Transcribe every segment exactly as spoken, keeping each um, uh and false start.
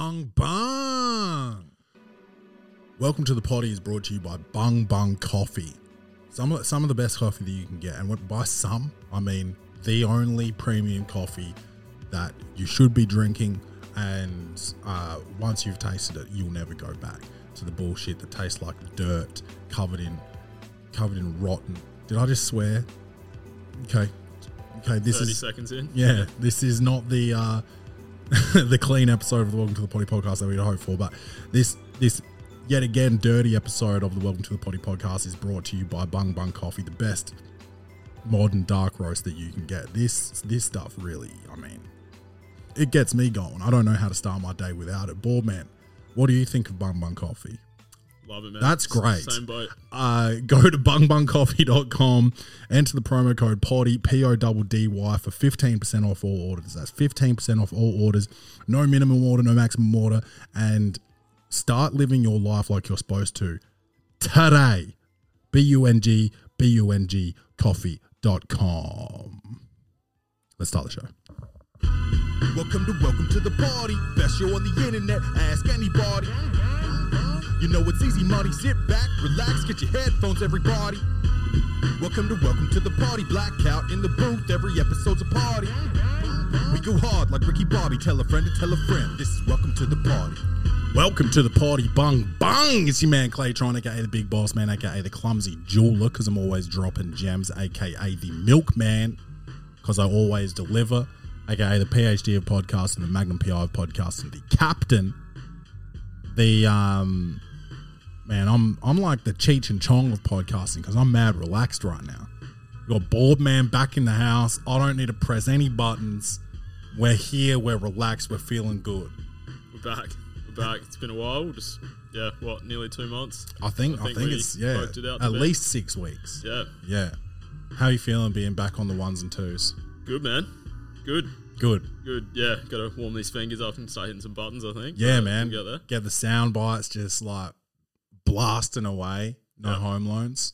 Bung Bung. Welcome to the Potty is brought to you by Bung Bung Coffee. Some of, some of the best coffee that you can get. And by some, I mean the only premium coffee that you should be drinking. And uh, once you've tasted it, you'll never go back to the bullshit that tastes like dirt covered in covered in rotten. Did I just swear? Okay. Okay, this thirty is seconds in. Yeah, this is not the uh, the clean episode of the Welcome to the Potty podcast that we'd hope for, but this this yet again dirty episode of the Welcome to the Potty podcast is brought to you by Bung Bung Coffee, the best modern dark roast that you can get. This this stuff really, I mean, it gets me going. I don't know how to start my day without it. Board man, what do you think of Bung Bung Coffee? Love it, man. That's great. Same boat. Uh, go to bung bung coffee dot com, enter the promo code PODDY, P O D D Y, for fifteen percent off all orders. That's fifteen percent off all orders. No minimum order, no maximum order. And start living your life like you're supposed to today. B U N G, B U N G, coffee dot com. Let's start the show. Welcome to Welcome to the Party. Best show on the internet. Ask anybody. You know it's easy money. Sit back, relax, get your headphones, everybody. Welcome to Welcome to the Party. Blackout in the booth. Every episode's a party. We go hard like Ricky Bobby. Tell a friend to tell a friend. This is Welcome to the Party. Welcome to the Party, Bung Bung. It's your man Claytron, aka the Big Boss Man, aka the Clumsy Jeweler, because I'm always dropping gems, aka the Milkman, because I always deliver, aka the PhD of podcasting, the Magnum P I of podcasting, the Captain. The um, man, I'm I'm like the Cheech and Chong of podcasting because I'm mad relaxed right now. We got Board Man back in the house. I don't need to press any buttons. We're here. We're relaxed. We're feeling good. We're back. We're back. It's been a while. Just yeah, what? Nearly two months. I think. I I think think we it's yeah. poked it out At to bed. least six weeks. Yeah. Yeah. How you feeling being back on the ones and twos? Good, man. Good. Good. Good. Yeah. Got to warm these fingers up and start hitting some buttons. I think. Yeah, But man. We'll get there. Get the sound bites just like blasting away. No Yeah. home loans.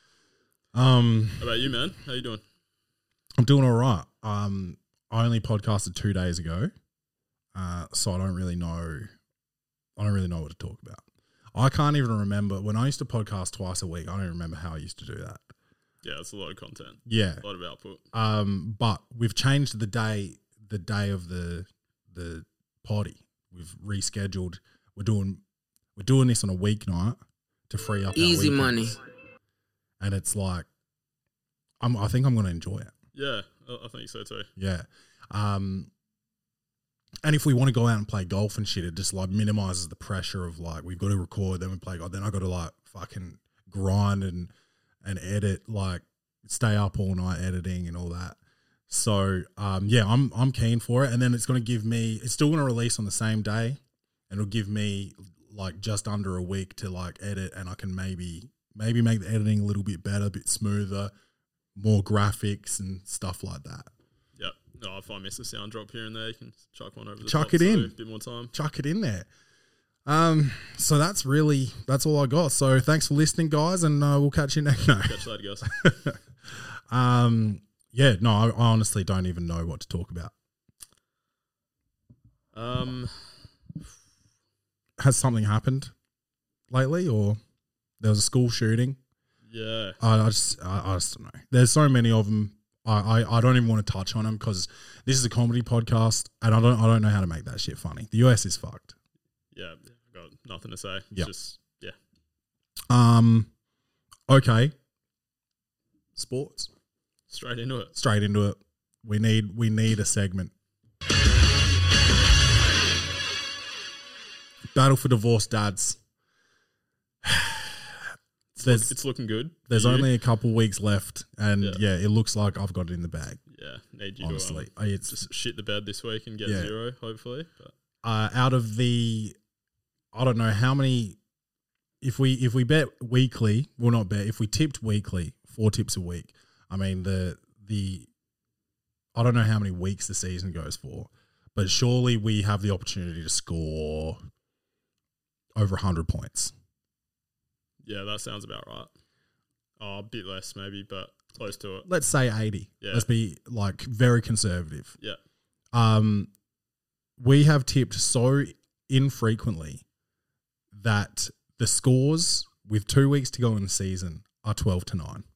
Um. How about you, man? How you doing? I'm doing all right. Um, I only podcasted two days ago, uh, so I don't really know. I don't really know what to talk about. I can't even remember when I used to podcast twice a week. I don't remember how I used to do that. Yeah, it's a lot of content. Yeah. A lot of output. Um, but we've changed the day. The day of the the party. We've rescheduled. We're doing. We're doing this on a weeknight to free up. Easy our money. weekends. And it's like, I'm. I think I'm going to enjoy it. Yeah, I I think so too. Yeah. Um, and if we want to go out and play golf and shit, it just like minimizes the pressure of like, we've got to record, then we play golf. Then I got to like fucking grind and, and edit, like stay up all night editing and all that. So, um, yeah, I'm, I'm keen for it. And then it's going to give me, it's still going to release on the same day and it'll give me like just under a week to like edit. And I can maybe, maybe make the editing a little bit better, a bit smoother, more graphics and stuff like that. Yep. No, if I miss a sound drop here and there, you can chuck one over the Chuck top it so in. A bit more time. Chuck it in there. Um, so that's really, that's all I got. So thanks for listening, guys, and uh, we'll catch you next. No. Catch you later, guys. um, yeah, no, I, I honestly don't even know what to talk about. Um, Has something happened lately, or there was a school shooting? yeah. I, I just, I, I just don't know. There's so many of them. I, I, I don't even want to touch on them because this is a comedy podcast, and I don't, I don't know how to make that shit funny. The U S is fucked. Yeah, I've got nothing to say. It's Yep. just, yeah. Um, okay. Sports. Straight into it. Straight into it. We need, we need a segment. Battle for divorced dads. It's, There's- look, it's looking good. for There's you. only a couple weeks left, and yeah. Yeah. it looks like I've got it in the bag. Yeah, need you Honestly, to um, I- it's just shit the bed this week and get Yeah. zero, hopefully. But uh, out of the, I don't know how many. If we if we bet weekly, well not bet. If we tipped weekly, four tips a week. I mean the the, I don't know how many weeks the season goes for, but surely we have the opportunity to score over a hundred points. yeah, that sounds about right. Oh, a bit less maybe, but close to it. Let's say eighty. Yeah. Let's be like very conservative. Yeah. Um, we have tipped so infrequently that the scores with two weeks to go in the season are twelve to nine.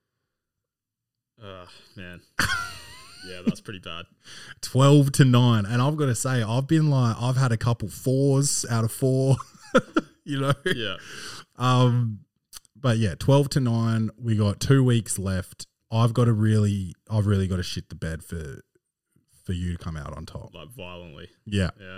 Uh, man. Yeah, that's pretty bad. twelve to nine. And I've got to say, I've been like, I've had a couple fours out of four, you know? Yeah. Um, but yeah, twelve to nine. We got two weeks left. I've got to really, I've really got to shit the bed for, for you to come out on top. Like violently. Yeah. Yeah.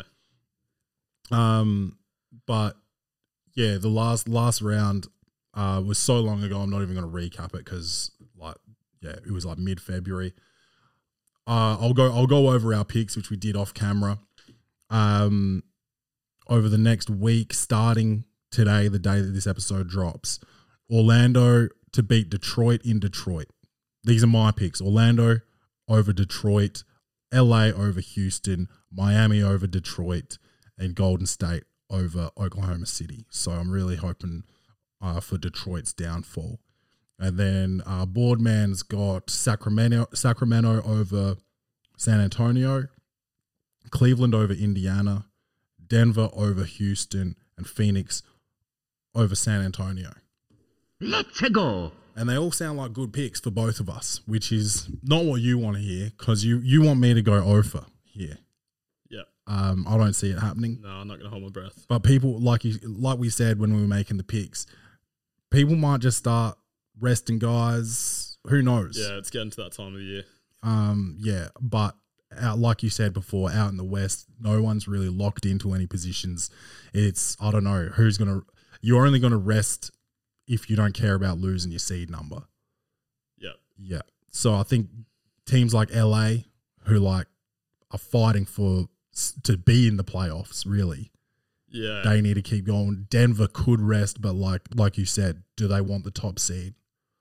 Um, but yeah, the last, last round, uh, was so long ago. I'm not even going to recap it because like, yeah, it was like mid February. Uh, I'll go. I'll go over our picks, which we did off camera. Um, over the next week, starting today, the day that this episode drops, Orlando to beat Detroit in Detroit. These are my picks: Orlando over Detroit, L A over Houston, Miami over Detroit, and Golden State over Oklahoma City. So I'm really hoping uh, for Detroit's downfall. And then uh, Boardman's got Sacramento, Sacramento over San Antonio, Cleveland over Indiana, Denver over Houston, and Phoenix over San Antonio. Let's go. And they all sound like good picks for both of us, which is not what you want to hear because you, you want me to go over here. Yeah. Um, I don't see it happening. No, I'm not going to hold my breath. But people, like you, like we said when we were making the picks, people might just start resting guys. Who knows? Yeah, it's getting to that time of the year. Um, yeah, but out, like you said before, out in the West, no one's really locked into any positions. It's, I don't know, who's going to, you're only going to rest if you don't care about losing your seed number. Yeah. Yeah. So I think teams like L A who like are fighting for, to be in the playoffs, really. Yeah. They need to keep going. Denver could rest, but like, like you said, do they want the top seed?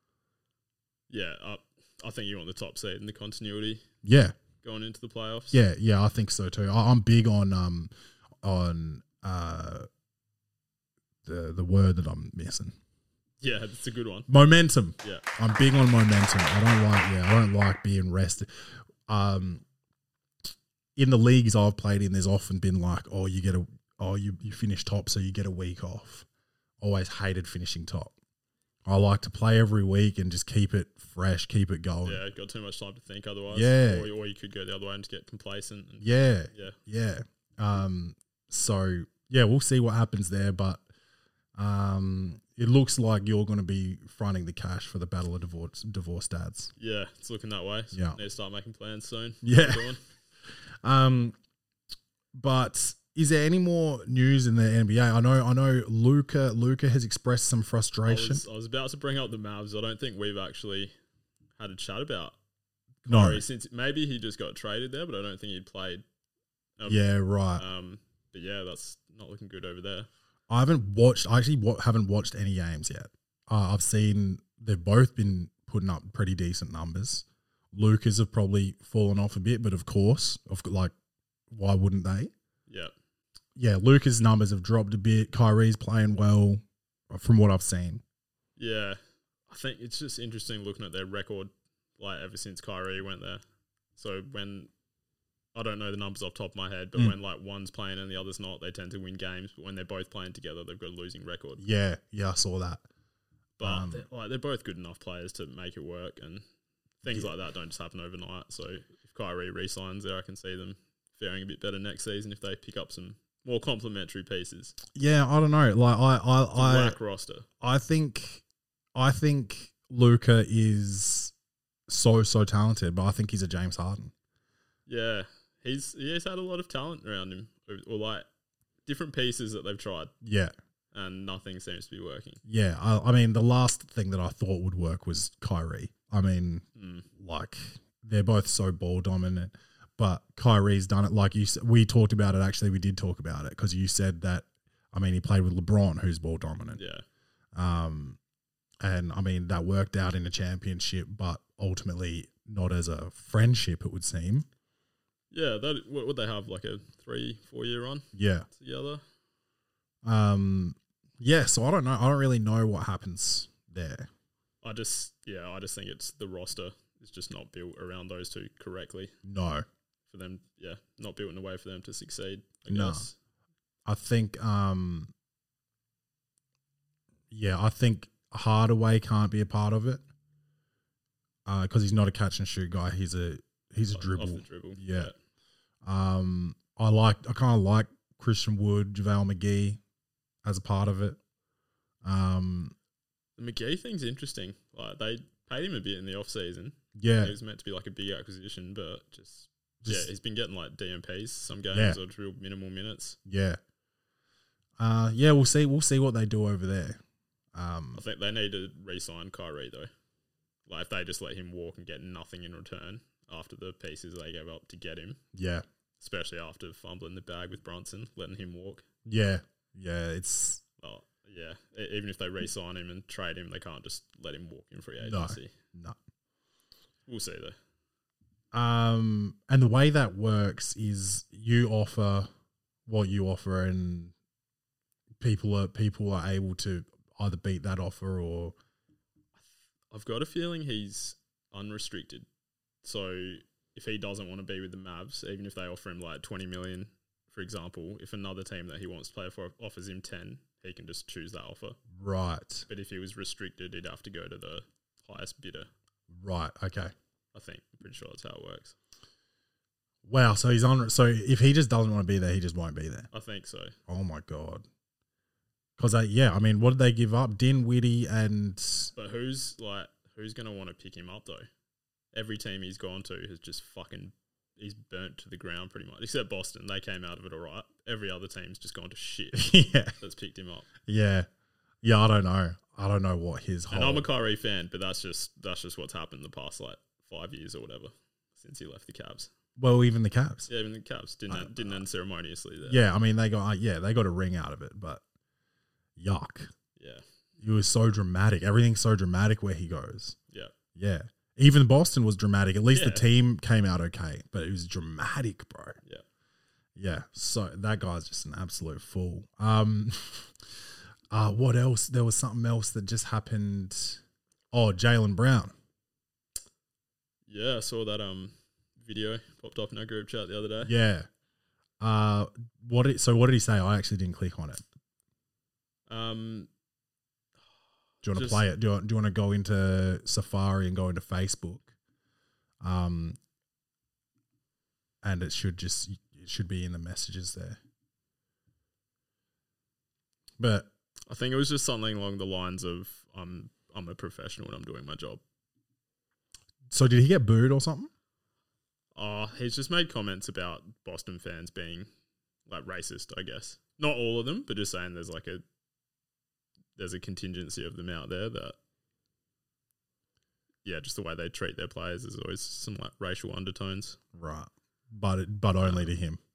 Yeah. I, I think you want the top seed and the continuity Yeah. going into the playoffs. Yeah, yeah, I think so too. I, I'm big on um on uh the the word that I'm missing. Yeah, it's a good one. Momentum. Yeah. I'm big on momentum. I don't like yeah, I don't like being rested. Um in the leagues I've played in, there's often been like, oh, you get a oh, you, you finish top, so you get a week off. Always hated finishing top. I like to play every week and just keep it fresh, keep it going. Yeah, got too much time to think otherwise. Yeah. Or, or you could go the other way and just get complacent. And, Yeah. Yeah. Yeah. Um, so, yeah, we'll see what happens there. But um, it looks like you're going to be fronting the cash for the Battle of Divorce, divorce Dads. Yeah, it's looking that way. So Yeah. Need to start making plans soon. Yeah. Um, but is there any more news in the N B A? I know I know Luka, Luka has expressed some I frustration. was, I was about to bring up the Mavs. I don't think we've actually had a chat about No. Kyrie since maybe he just got traded there, but I don't think he played. Um, Yeah, right. Um, but yeah, that's not looking good over there. I haven't watched. I actually wa- haven't watched any games yet. Uh, I've seen they've both been putting up pretty decent numbers. Lucas have probably fallen off a bit, but of course, of like, why wouldn't they? Yeah. Yeah, Lucas' numbers have dropped a bit. Kyrie's playing well, from what I've seen. Yeah. I think it's just interesting looking at their record, like ever since Kyrie went there. So when, I don't know the numbers off the top of my head, but Mm. when like one's playing and the other's not, they tend to win games. But when they're both playing together, they've got a losing record. Yeah, yeah, I saw that. But Um, they're, like they're both good enough players to make it work, and things Yeah. like that don't just happen overnight. So if Kyrie re-signs there, I can see them faring a bit better next season if they pick up some more complementary pieces. Yeah, I don't know. Like I, It's a I, I, whack roster. I think, I think Luka is so so talented, but I think he's a James Harden. Yeah, he's he's had a lot of talent around him, or, or like different pieces that they've tried, Yeah, and nothing seems to be working. yeah. I, I mean, the last thing that I thought would work was Kyrie. I mean, Mm. like they're both so ball dominant, but Kyrie's done it. Like you, s- we talked about it. Actually, we did talk about it because you said that. I mean, he played with LeBron, who's ball dominant. Yeah, Um, and I mean that worked out in a championship, but ultimately not as a friendship. It would seem. yeah. That what would they have like a three, four year run Yeah. together? Um. Yeah. So I don't know. I don't really know what happens there. I just yeah, I just think it's the roster is just not built around those two correctly No. for them. Yeah, not built in a way for them to succeed. I No. guess. I think, um, yeah, I think Hardaway can't be a part of it because uh, he's not a catch and shoot guy. He's a he's a Off dribble. the dribble. Yeah. Um, I like I kind of like Christian Wood, JaVale McGee as a part of it. Um, The McGee thing's interesting. Like they paid him a bit in the off season. yeah, It was meant to be like a big acquisition, but just, Just- yeah, he's been getting like D M Ps some games Yeah. or real minimal minutes. yeah, uh, yeah. We'll see. We'll see what they do over there. Um, I think they need to re-sign Kyrie though. Like if they just let him walk and get nothing in return after the pieces they gave up to get him, yeah, especially after fumbling the bag with Brunson, letting him walk. yeah, yeah. It's Oh, yeah. E- Even if they re-sign him and trade him, they can't just let him walk in free No. agency. no. We'll see though. Um, and the way that works is you offer what you offer, and people are people are able to either beat that offer or I've got a feeling he's unrestricted. So if he doesn't want to be with the Mavs, even if they offer him like twenty million, for example, if another team that he wants to play for offers him ten, he can just choose that offer. right, But if he was restricted, he'd have to go to the highest bidder. right, okay. I think. I'm pretty sure that's how it works. Wow, so he's on. So if he just doesn't want to be there, he just won't be there. I think so. Oh my god. Because yeah, I mean, what did they give up? Dinwiddie and But who's like who's gonna want to pick him up though? Every team he's gone to has just fucking he's burnt to the ground pretty much. Except Boston, they came out of it all right. Every other team's just gone to shit yeah, that's picked him up. yeah, yeah. I don't know. I don't know what his whole. And I'm a Kyrie fan, but that's just that's just what's happened the past like five years or whatever since he left the Cavs. well, even the Cavs. Yeah, even the Cavs didn't Uh, didn't end ceremoniously there. Yeah, I mean they got uh, yeah they got a ring out of it, but yuck. yeah, It was so dramatic. Everything's so dramatic where he goes. yeah. Yeah. Even Boston was dramatic. At least the Yeah. team came out okay, but it was dramatic, bro. Yeah. Yeah. So that guy's just an absolute fool. Um, uh, what else? There was something else that just happened. Oh, Jaylen Brown. Yeah, I saw that um video popped up in our group chat the other day. Yeah. Uh, what? Did, so what did he say? I actually didn't click on it. Um, Do you want to Just- play it? Do you, do you want to go into Safari and go into Facebook? Um, and it should just it should be in the messages there. But I think it was just something along the lines of I'm I'm a professional and I'm doing my job. so did he get booed or something? Uh, he's just made comments about Boston fans being like racist, I guess. Not all of them, but just saying there's like a there's a contingency of them out there that yeah, just the way they treat their players is always some like racial undertones. Right, but it, but only to him.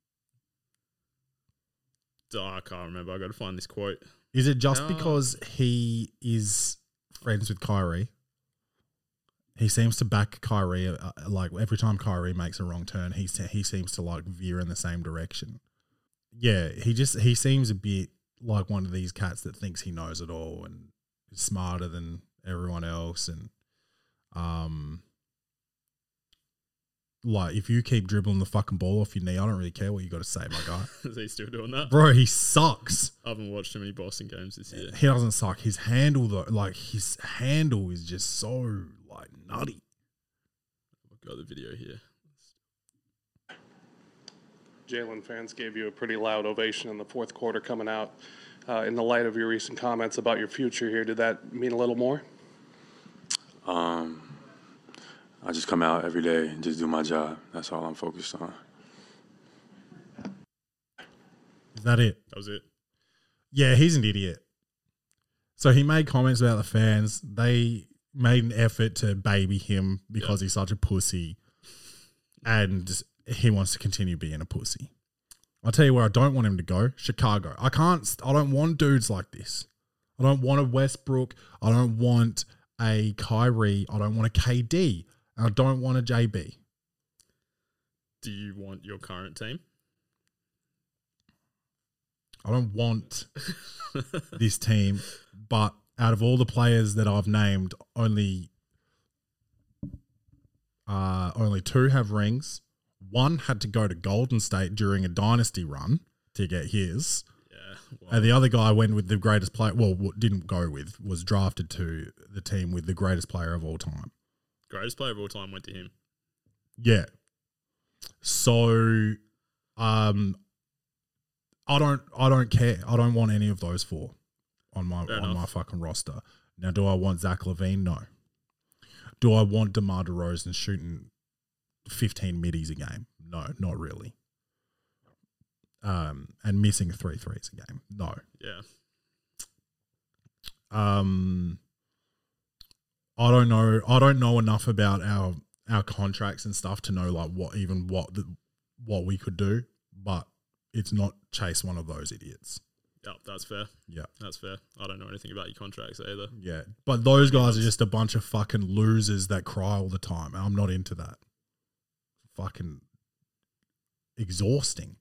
Oh, I can't remember. I got to find this quote. Is it just No. because he is friends with Kyrie? He seems to back Kyrie. Uh, like every time Kyrie makes a wrong turn, he se- he seems to like veer in the same direction. Yeah, he just he seems a bit like one of these cats that thinks he knows it all and is smarter than everyone else. And um, like if you keep dribbling the fucking ball off your knee, I don't really care what you got to say, my guy. Is he still doing that? Bro, he sucks. I haven't watched too many Boston games this year. He doesn't suck. His handle though, like his handle is just so like nutty. I've got the video here. Jaylen fans gave you a pretty loud ovation in the fourth quarter coming out. Uh, in the light of your recent comments about your future here, did that mean a little more? Um, I just come out every day and just do my job. That's all I'm focused on. Is that it? That was it. Yeah, he's an idiot. So he made comments about the fans. They made an effort to baby him because Yeah. he's such a pussy, and he wants to continue being a pussy. I'll tell you where I don't want him to go: Chicago. I can't. I don't want dudes like this. I don't want a Westbrook. I don't want a Kyrie. I don't want a K D. And I don't want a J B. Do you want your current team? I don't want this team, but out of all the players that I've named, only uh, only two have rings. One had to go to Golden State during a dynasty run to get his. Wow. And the other guy went with the greatest player. Well, what didn't go with was drafted to the team with the greatest player of all time. Greatest player of all time went to him. Yeah. So, um, I don't, I don't care. I don't want any of those four on my Fair on enough. my fucking roster. Now, do I want Zach LaVine? No. Do I want DeMar DeRozan shooting fifteen middies a game? No, not really. Um, and missing three threes a game? No. Yeah. Um, I don't know. I don't know enough about our our contracts and stuff to know like what even what the, what we could do, but it's not chase one of those idiots. Yeah, that's fair. Yeah, That's fair. I don't know anything about your contracts either. yeah. But those guys are just a bunch of fucking losers that cry all the time, and I'm not into that. Fucking exhausting.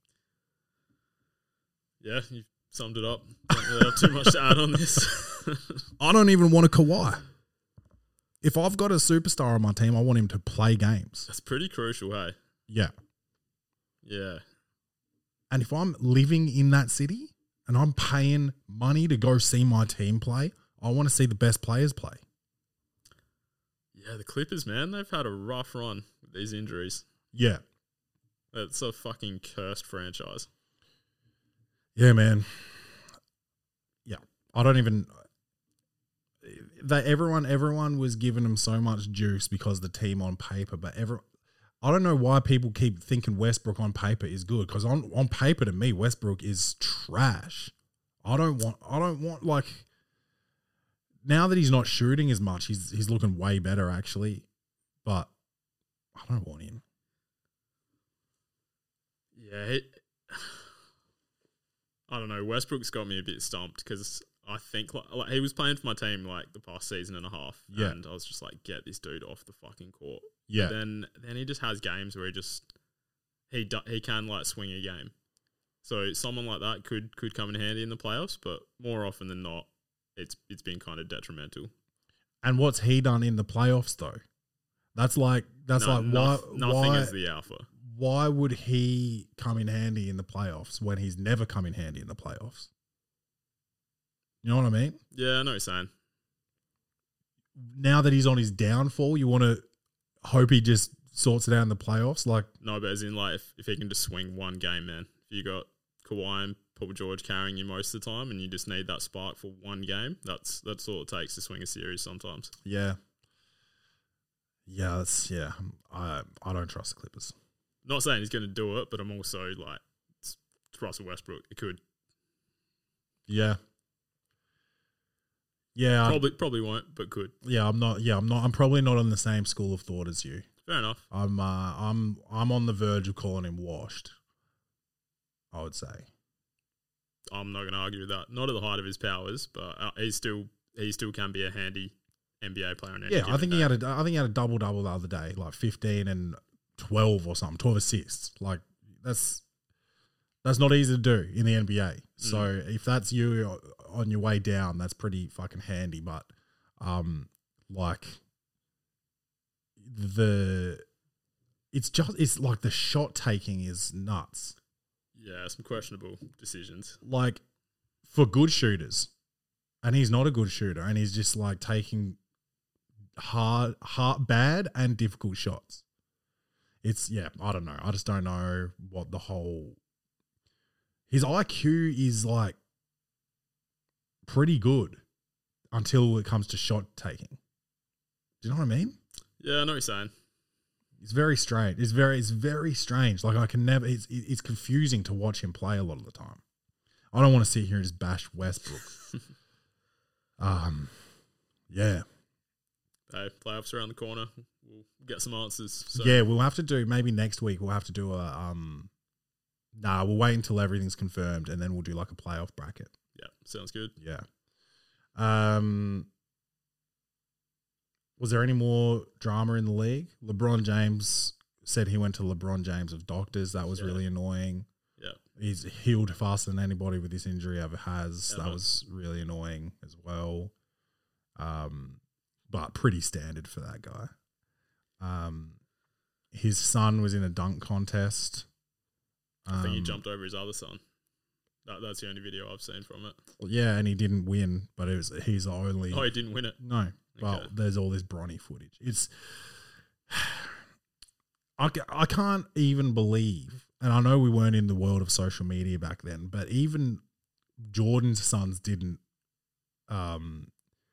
Yeah, you summed it up. Don't really have too much to add on this. I don't even want a Kawhi. If I've got a superstar on my team, I want him to play games. That's pretty crucial, hey? Yeah. Yeah. And if I'm living in that city and I'm paying money to go see my team play, I want to see the best players play. Yeah, the Clippers, man, they've had a rough run with these injuries. Yeah. It's a fucking cursed franchise. Yeah, man. Yeah. I don't even that everyone everyone was giving them so much juice because the team on paper, but every I don't know why people keep thinking Westbrook on paper is good, because on, on paper to me Westbrook is trash. I don't want I don't want like now that he's not shooting as much, he's he's looking way better actually, but I don't want him. Yeah, he, I don't know. Westbrook's got me a bit stumped because I think like, like he was playing for my team like the past season and a half, Yeah. and I was just like, get this dude off the fucking court. Yeah. But then then he just has games where he just he do, he can like swing a game. So someone like that could could come in handy in the playoffs, but more often than not, it's it's been kind of detrimental. And what's he done in the playoffs though? That's like that's No, like noth- why nothing why, is the alpha. why would he come in handy in the playoffs when he's never come in handy in the playoffs? You know what I mean? Yeah, I know what you're saying. Now that he's on his downfall, you want to hope he just sorts it out in the playoffs. Like, No, but as in like if, if he can just swing one game, man. If you got Kawhi and Paul George carrying you most of the time, and you just need that spark for one game, that's that's all it takes to swing a series sometimes. yeah, yeah, that's yeah. I I don't trust the Clippers. Not saying he's going to do it, but I'm also like, it's, it's Russell Westbrook. It could. Yeah, yeah, I- Probably probably won't, but could. yeah. I'm not. Yeah, I'm not. I'm probably not on the same school of thought as you. Fair enough. I'm uh, I'm I'm on the verge of calling him washed. I would say. I'm not going to argue with that. Not at the height of his powers, but uh, he's still he still can be a handy N B A player. On any Yeah, I given think day. he had a I think he had a double double the other day, like fifteen and twelve or something, twelve assists. Like that's that's not easy to do in the N B A. So if that's you on your way down, that's pretty fucking handy. But um, like the it's just it's like the shot taking is nuts. Yeah, some questionable decisions. Like for good shooters, and he's not a good shooter, and he's just like taking hard, hard, bad and difficult shots. It's yeah, I don't know. I just don't know what the whole. His I Q is like pretty good until it comes to shot taking. Do you know what I mean? Yeah, I know what you're saying. It's very strange. It's very, it's very strange. Like I can never. It's it's confusing to watch him play a lot of the time. I don't want to sit here and just bash Westbrook. um, yeah, Hey, playoffs around the corner. We'll get some answers. So. yeah. We'll have to do maybe next week. We'll have to do a um. Nah, we'll wait until everything's confirmed and then we'll do like a playoff bracket. Yeah, sounds good. Yeah. Um. Was there any more drama in the league? LeBron James said he went to LeBron James of doctors. That was Yeah. really annoying. Yeah. He's healed faster than anybody with this injury ever has. Yeah, that man. was really annoying as well. Um, but pretty standard for that guy. Um, his son was in a dunk contest. I think he Um, jumped over his other son. That, that's the only video I've seen from it. Yeah, and he didn't win, but it was he's the only. Oh, he didn't win it. No, but Okay. there's all this Bronny footage. It's I, ca- I can't even believe, and I know we weren't in the world of social media back then, but even Jordan's sons didn't um,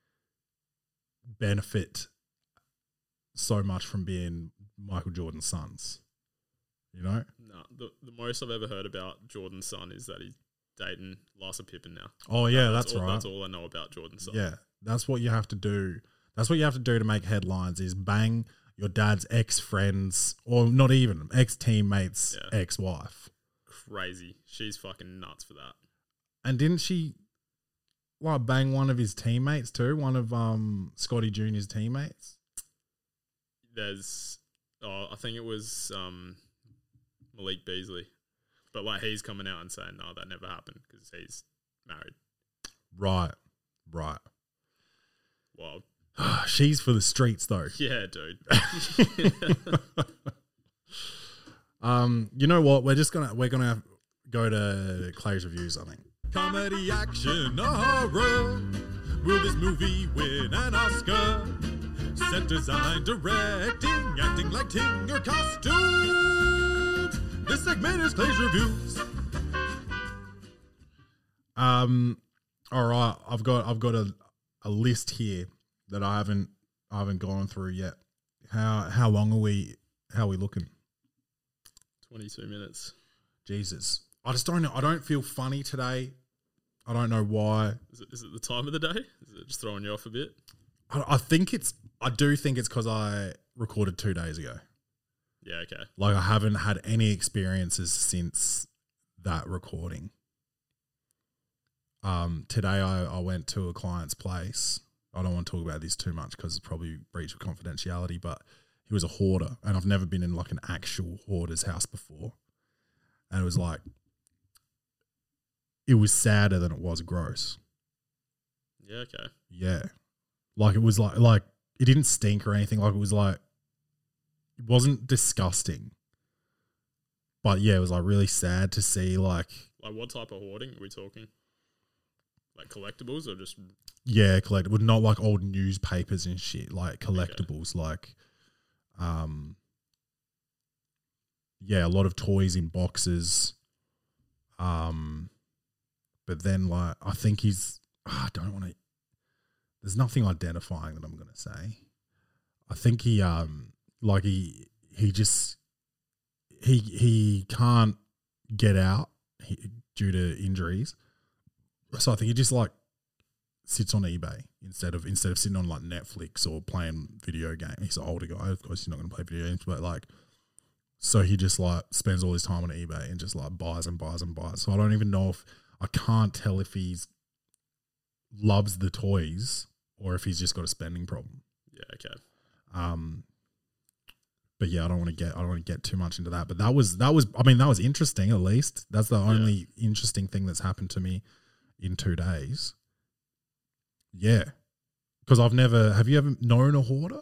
benefit so much from being Michael Jordan's sons. You know? No, the, the most I've ever heard about Jordan's son is that he's dating Larsa Pippen now. Oh yeah, That- that's, all, right. That's all I know about Jordan's son. Yeah, that's what you have to do. That's what you have to do to make headlines is bang your dad's ex-friends, or not even, ex-teammates' Yeah. ex-wife. Crazy. She's fucking nuts for that. And didn't she like bang one of his teammates too? One of um Scotty Junior's teammates? There's, oh, I think it was um, Malik Beasley. But like he's coming out and saying, no, that never happened because he's married. Right, right. Wild. She's for the streets though. Yeah, dude. Um, you know what? We're just gonna we're gonna go to Clay's reviews, I think. Comedy, action, or horror. Will this movie win an Oscar? Set design, directing, acting, lighting, or costumes. This segment is Clay's Reviews. Um, all right, I've got I've got a, a list here that I haven't I haven't gone through yet. How how long are we? How are we looking? twenty-two minutes. Jesus, I just don't know. I don't feel funny today. I don't know why. Is it, is it the time of the day? Is it just throwing you off a bit? I, I think it's. I do think it's because I recorded two days ago. Yeah, okay. Like I haven't had any experiences since that recording. Um, today I, I went to a client's place. I don't want to talk about this too much because it's probably breach of confidentiality, but he was a hoarder and I've never been in like an actual hoarder's house before. And it was like, it was sadder than it was gross. Yeah, okay. Yeah. Like it was like, like it didn't stink or anything. Like it was like, it wasn't disgusting. But yeah, it was like really sad to see like, Like what type of hoarding are we talking? Like collectibles or just... yeah, collectible, not like old newspapers and shit, like collectibles, okay. like, um, yeah, a lot of toys in boxes. Um, but then like, I think he's, oh, I don't want to, there's nothing identifying that I'm going to say. I think he, um, like he, he just, he, he can't get out he, due to injuries. So I think he just like sits on eBay instead of instead of sitting on like Netflix or playing video games. He's an older guy, of course he's not going to play video games, but like, so he just like spends all his time on eBay and just like buys and buys and buys. So I don't even know if, I can't tell if he's loves the toys or if he's just got a spending problem. Yeah, okay. Um, but yeah, I don't want to get I don't want to get too much into that. But that was that was I mean that was interesting at least. That's the only yeah. interesting thing that's happened to me in two days. Yeah. Because I've never... Have you ever known a hoarder?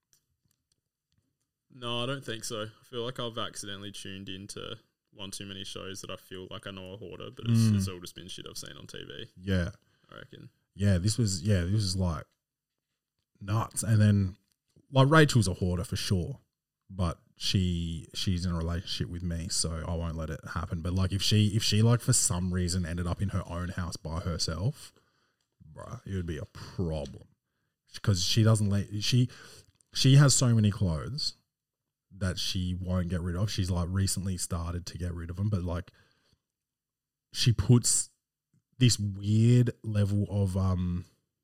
No, I don't think so. I feel like I've accidentally tuned into one too many shows that I feel like I know a hoarder, but it's, Mm. it's all just been shit I've seen on T V, Yeah. I reckon. Yeah, this was... Yeah, this was like nuts. And then... Like, Rachel's a hoarder for sure. But she she's in a relationship with me, so I won't let it happen. But like if she if she like for some reason ended up in her own house by herself, bruh, it would be a problem. Because she doesn't let she she has so many clothes that she won't get rid of. She's like recently started to get rid of them, but like she puts this weird level of um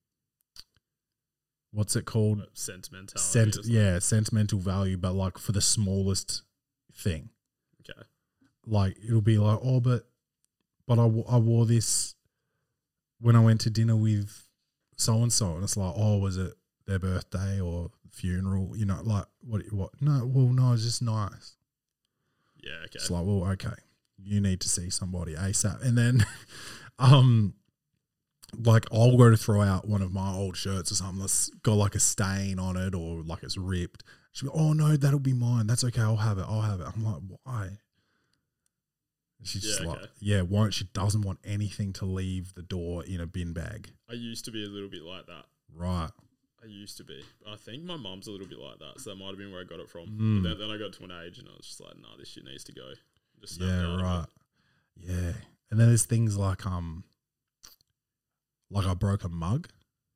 what's it called? Like sentimentality. Sent, or something. yeah, sentimental value, but like for the smallest thing. Okay. Like it'll be like, oh, but but I, w- I wore this when I went to dinner with so and so, and it's like, oh, was it their birthday or funeral? You know, like what? What? No, well, no, it's just nice. Yeah. Okay. It's like, well, okay, you need to see somebody ASAP, and then, um. Like I'll go to throw out one of my old shirts or something that's got like a stain on it or like it's ripped. She'll be, oh no, that'll be mine. That's okay. I'll have it. I'll have it. I'm like, why? She's Yeah, just like, okay. yeah, won't she doesn't want anything to leave the door in a bin bag. I used to be a little bit like that. Right. I used to be. I think my mum's a little bit like that, so that might have been where I got it from. Mm. But then, then I got to an age and I was just like, nah, this shit needs to go. Just snapped Yeah, out of it. right. Yeah. And then there's things like um like I broke a mug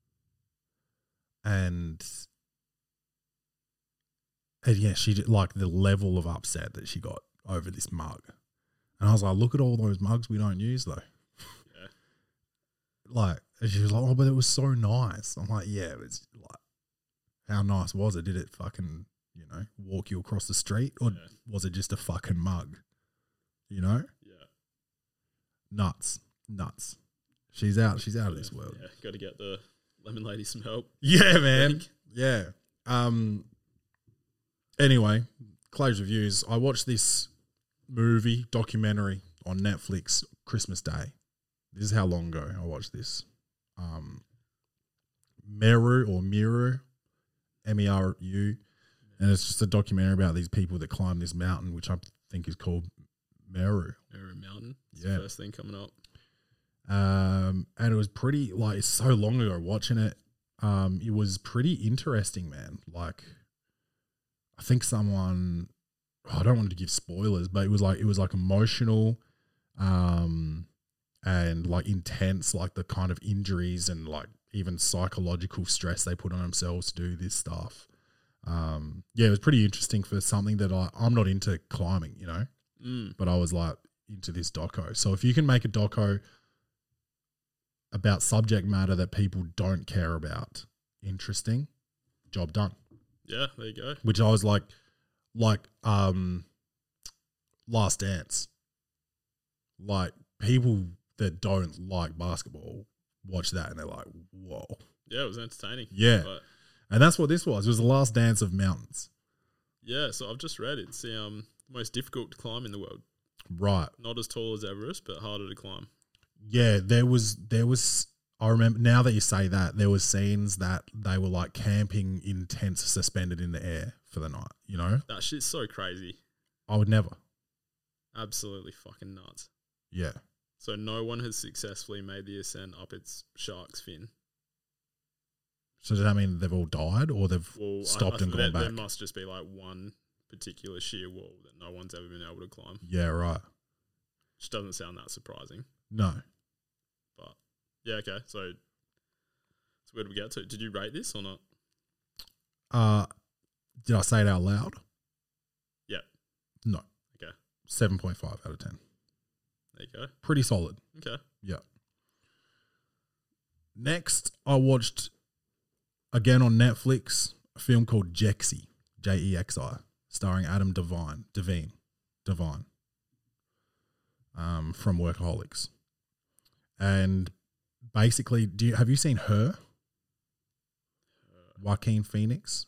and and yeah, she did like the level of upset that she got over this mug. And I was like, look at all those mugs we don't use though. Yeah. Like, and she was like, oh, but it was so nice. I'm like, yeah, it's like, how nice was it? Did it fucking, you know, walk you across the street, or Yeah. was it just a fucking mug? You know, Yeah. nuts, nuts. She's out. She's out of this world. Yeah, got to get the lemon lady some help. Yeah, man. Think. Yeah. Um. Anyway, Clay's reviews. I watched this movie documentary on Netflix Christmas Day. This is how long ago I watched this. Um, Meru or Miru, M E R U, and it's just a documentary about these people that climb this mountain, which I think is called Meru. Meru Mountain. It's Yeah. the first thing coming up. Um, and it was pretty, like, it's so long ago watching it. Um, it was pretty interesting, man. Like, I think someone, oh, I don't want to give spoilers, but it was like, it was like emotional, um, and like intense, like the kind of injuries and like even psychological stress they put on themselves to do this stuff. Um, yeah, it was pretty interesting for something that I, I'm not into climbing, you know, Mm. but I was like into this doco. So if you can make a doco about subject matter that people don't care about interesting, job done. Yeah, there you go. Which I was like, like, um, Last Dance. Like, people that don't like basketball watch that and they're like, whoa. Yeah, it was entertaining. Yeah. But And that's what this was. It was the Last Dance of mountains. yeah, so I've just read it. It's the um, most difficult to climb in the world. Right. Not as tall as Everest, but harder to climb. Yeah, there was, there was, I remember, now that you say that, there was scenes that they were like camping in tents suspended in the air for the night, you know? That shit's so crazy. I would never. Absolutely fucking nuts. Yeah. So no one has successfully made the ascent up its shark's fin. So does that mean they've all died or they've Well, stopped I, I, and there, gone back? there must just be like one particular sheer wall that no one's ever been able to climb. Yeah, right. Which doesn't sound that surprising. No. But yeah, okay. So, so where did we get to? Did you rate this or not? Uh, did I say it out loud? Yeah. No. Okay. seven point five out of ten. There you go. Pretty solid. Okay. Yeah. Next, I watched, again on Netflix, a film called Jexi, J E X I, starring Adam Devine, Devine, Devine, um, from Workaholics. And basically, do you have you seen Her? Joaquin Phoenix?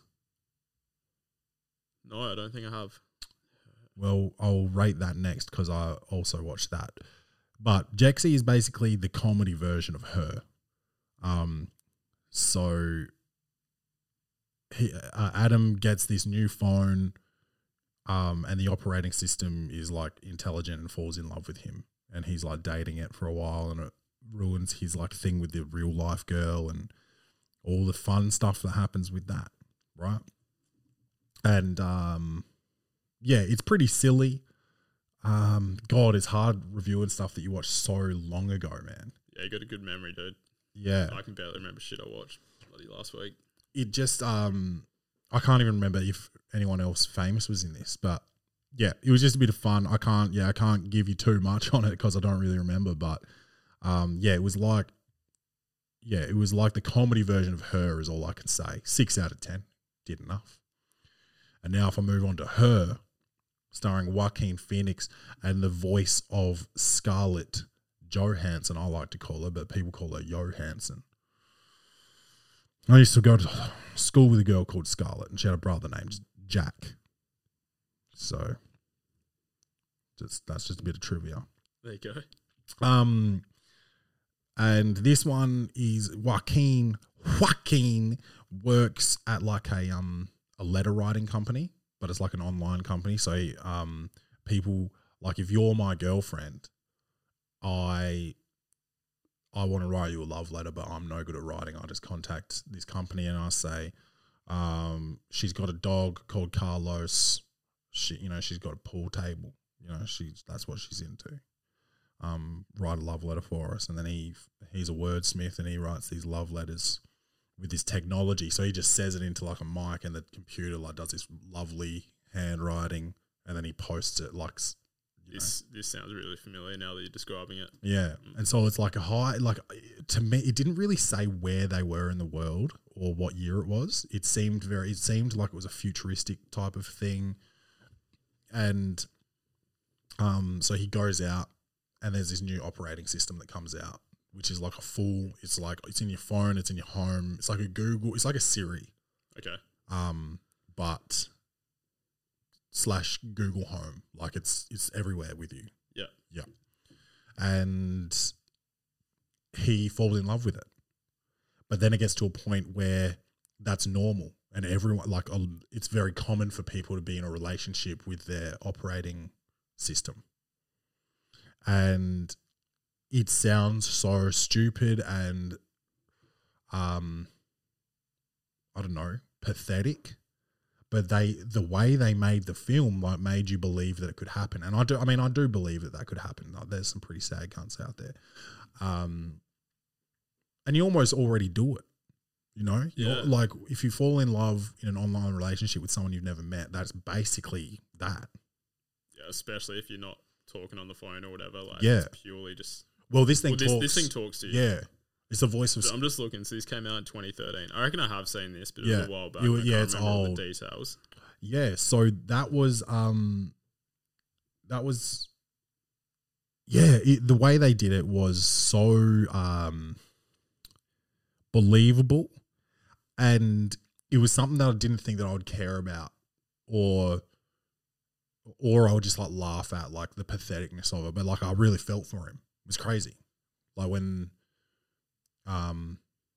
No, I don't think I have. Well, I'll rate that next because I also watched that. But Jexi is basically the comedy version of Her. Um, so he, uh, Adam gets this new phone, um, and the operating system is like intelligent and falls in love with him. And he's like dating it for a while, and it ruins his like thing with the real life girl and all the fun stuff that happens with that, right? And um, yeah, it's pretty silly. Um, God, it's hard reviewing stuff that you watched so long ago, man. Yeah, you got a good memory, dude. Yeah, I can barely remember shit I watched bloody last week. it just um, I can't even remember if anyone else famous was in this, but yeah, it was just a bit of fun. I can't, yeah, I can't give you too much on it because I don't really remember, but um, yeah, it was like, yeah, it was like the comedy version of Her is all I can say. Six out of ten, did enough. And now if I move on to Her, starring Joaquin Phoenix and the voice of Scarlett Johansson, I like to call her, but people call her Johansson. I used to go to school with a girl called Scarlett, and she had a brother named Jack. So, just that's just a bit of trivia. There you go. Um, and this one is Joaquin. Joaquin works at like a um a letter writing company, but it's like an online company. So um, people Like if you're my girlfriend, I I want to write you a love letter, but I'm no good at writing. I just contact this company and I say, um, she's got a dog called Carlos. She, you know, she's got a pool table. You know, she's that's what she's into. Um, write a love letter for us, and then he he's a wordsmith and he writes these love letters with this technology. So he just says it into like a mic, and the computer like does this lovely handwriting, and then he posts it like. This know. This sounds really familiar now that you're describing it. Yeah, and so it's like a high, like to me, it didn't really say where they were in the world or what year it was. It seemed very, it seemed like it was a futuristic type of thing, and um, so he goes out, and there's this new operating system that comes out, which is like a full. It's like it's in your phone, it's in your home. It's like a Google. It's like a Siri. Okay. Um, but. Slash Google Home, like it's it's everywhere with you. Yeah, yeah. And he falls in love with it, but then it gets to a point where that's normal, and everyone like it's very common for people to be in a relationship with their operating system, and it sounds so stupid and um, I don't know, pathetic. But they, the way they made the film, like, made you believe that it could happen, and I do. I mean, I do believe that that could happen. Like, there's some pretty sad cunts out there, um, and you almost already do it. You know, yeah. You're, like if you fall in love in an online relationship with someone you've never met, that's basically that. Yeah, especially if you're not talking on the phone or whatever. Like, yeah, it's purely just. Well, this thing well, this, talks. This thing talks to you. Yeah. It's the voice of. I'm just looking. So this came out in twenty thirteen. I reckon I have seen this, but it yeah. was a while back. You, I yeah, can't it's remember all old. the details. Yeah, so that was um, that was. Yeah, it, the way they did it was so um, believable, and it was something that I didn't think that I would care about, or, or I would just like laugh at like the patheticness of it. But like I really felt for him. It was crazy, like when. Um,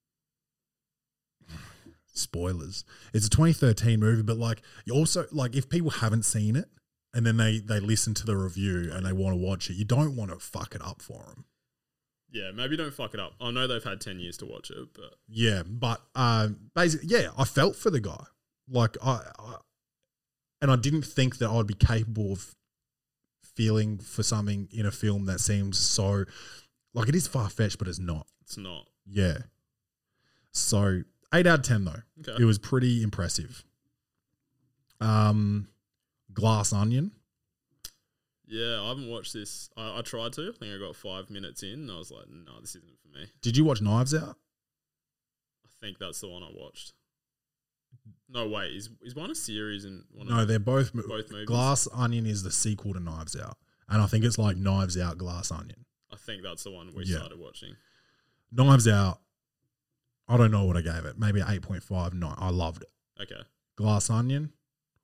spoilers. It's a twenty thirteen movie, but like you also like if people haven't seen it and then they they listen to the review and they want to watch it, you don't want to fuck it up for them. Yeah, maybe don't fuck it up. I know they've had ten years to watch it, but yeah, but um, basically, yeah, I felt for the guy. Like I, I, and I didn't think that I'd be capable of feeling for something in a film that seems so like it is far fetched, but it's not. It's not. Yeah. So eight out of ten though. Okay. It was pretty impressive. Um, Glass Onion. Yeah, I haven't watched this. I, I tried to. I think I got five minutes in and I was like, no, this isn't for me. Did you watch Knives Out? I think that's the one I watched. No, wait. Is is one a series and one No, of they're both, both movies? Glass Onion is the sequel to Knives Out. And I think it's like Knives Out, Glass Onion. I think that's the one we Yeah. started watching. Knives Out, I don't know what I gave it. Maybe an eight point five. No, I loved it. Okay. Glass Onion,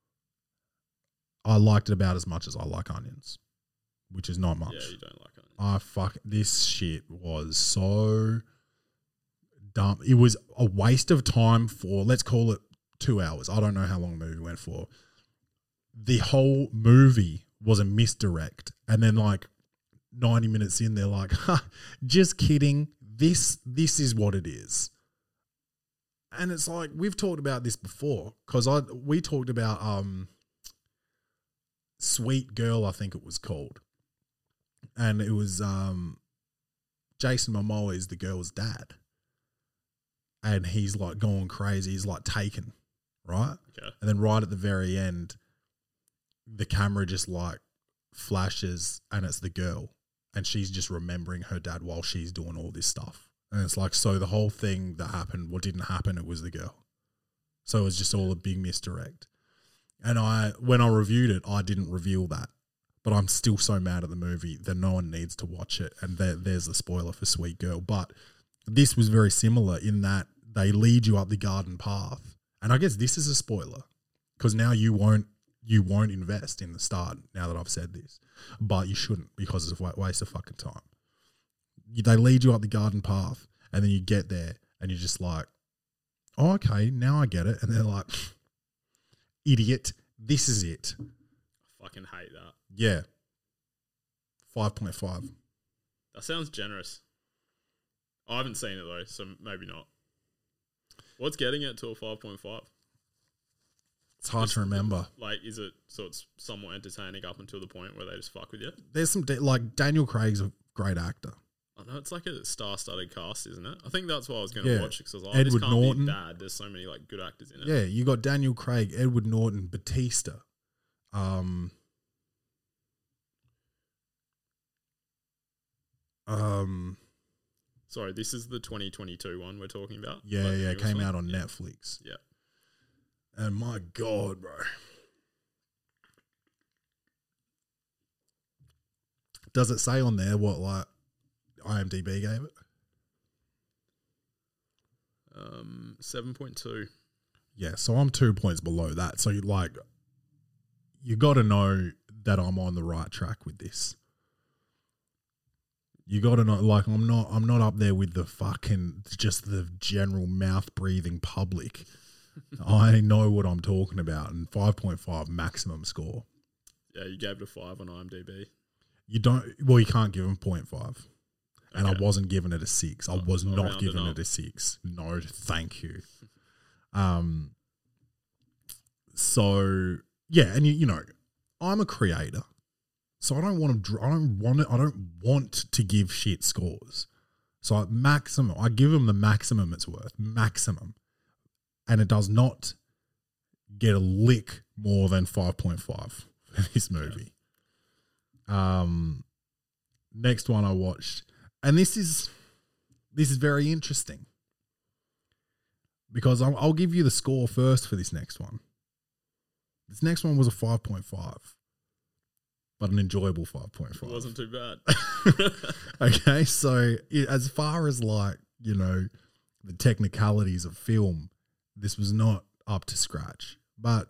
I liked it about as much as I like onions, which is not much. Yeah, you don't like it. I fuck, this shit was so dumb. It was a waste of time for, let's call it two hours. I don't know how long the movie went for. The whole movie was a misdirect. And then like ninety minutes in, they're like, ha, just kidding. This, this is what it is. And it's like, we've talked about this before because I, we talked about, um, Sweet Girl, I think it was called. And it was um, Jason Momoa is the girl's dad. And he's like going crazy. He's like taken, right? Okay. And then right at the very end, the camera just like flashes and it's the girl. And she's just remembering her dad while she's doing all this stuff. And it's like, so the whole thing that happened, what didn't happen, it was the girl. So it was just all a big misdirect. And I, when I reviewed it, I didn't reveal that. But I'm still so mad at the movie that no one needs to watch it. And there, there's the spoiler for Sweet Girl. But this was very similar in that they lead you up the garden path. And I guess this is a spoiler because now you won't you won't invest in the start now that I've said this. But you shouldn't because it's a waste of fucking time. You, they lead you up the garden path and then you get there and you're just like, oh, okay, now I get it. And they're like, idiot, this is it. I fucking hate that. Yeah. five point five. That sounds generous. I haven't seen it though, so maybe not. What's getting it to a five point five? It's hard Just, to remember. Like, is it so it's somewhat entertaining up until the point where they just fuck with you? There's some, da- like, Daniel Craig's a great actor. I know it's like a star-studded cast, isn't it? I think that's why I was going to Yeah. watch it because I was like, Edward this can't Norton. be bad. There's so many like good actors in it. Yeah, you got Daniel Craig, Edward Norton, Batista. Um, um, Sorry, this is the twenty twenty-two one we're talking about. yeah, Like the yeah, it newest came one? out on Yeah. Netflix. Yeah. And my God, bro. Does it say on there what, like, IMDb gave it? Um, seven point two. Yeah, so I'm two points below that. So, you like, you got to know that I'm on the right track with this. You got to know, like, I'm not, I'm not up there with the fucking, just the general mouth breathing public. I know what I'm talking about, and five point five maximum score. Yeah, you gave it a five on IMDb. You don't, well, you can't give them point five. And I Okay. wasn't giving it a six. I Oh, was I'll not round it giving up. it a six. No, thank you. Um. So yeah, and you, you know, I'm a creator, so I don't want to. I don't want. To, I don't want to give shit scores. So I maximum, I give them the maximum it's worth, maximum, and it does not get a lick more than five point five for this movie. Um, next one I watched. And this is this is very interesting because I'll, I'll give you the score first for this next one. This next one was a five point five, but an enjoyable five point It five. wasn't too bad. Okay, so it, as far as like, you know, the technicalities of film, this was not up to scratch. But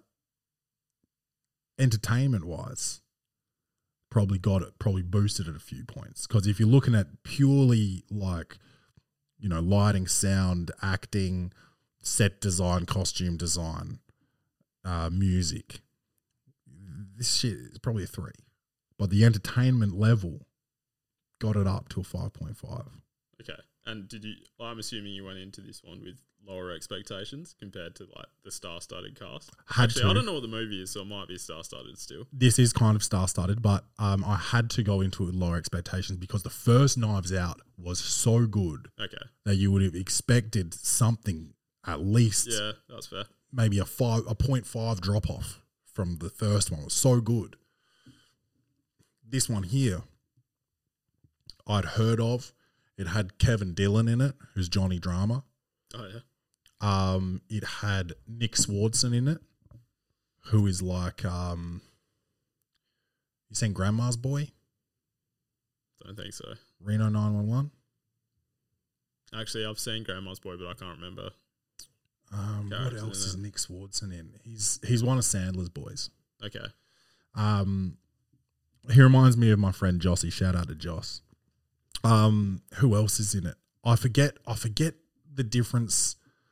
entertainment-wise, probably got it, probably boosted it a few points. Because if you're looking at purely like, you know, lighting, sound, acting, set design, costume design, uh, music, this shit is probably a three. But the entertainment level got it up to a five point five. Okay. And did you, I'm assuming you went into this one with lower expectations compared to like the star-studded cast. Had Actually, to. I don't know what the movie is, so it might be star-studded still. This is kind of star-studded, but um, I had to go into it with lower expectations because the first Knives Out was so good Okay. that you would have expected something at least Yeah, that's fair. maybe a five, a point five drop off from the first one. It was so good. This one here, I'd heard of. It had Kevin Dillon in it, who's Johnny Drama. Oh, yeah. Um, it had Nick Swardson in it, who is like, um, you seen Grandma's Boy? Don't think so. Reno nine one one? Actually, I've seen Grandma's Boy, but I can't remember. Um, what Characters else in is it. Nick Swardson in? He's he's one of Sandler's boys. Okay. Um, he reminds me of my friend Jossie. Shout out to Joss. Um, who else is in it? I forget. I forget the difference.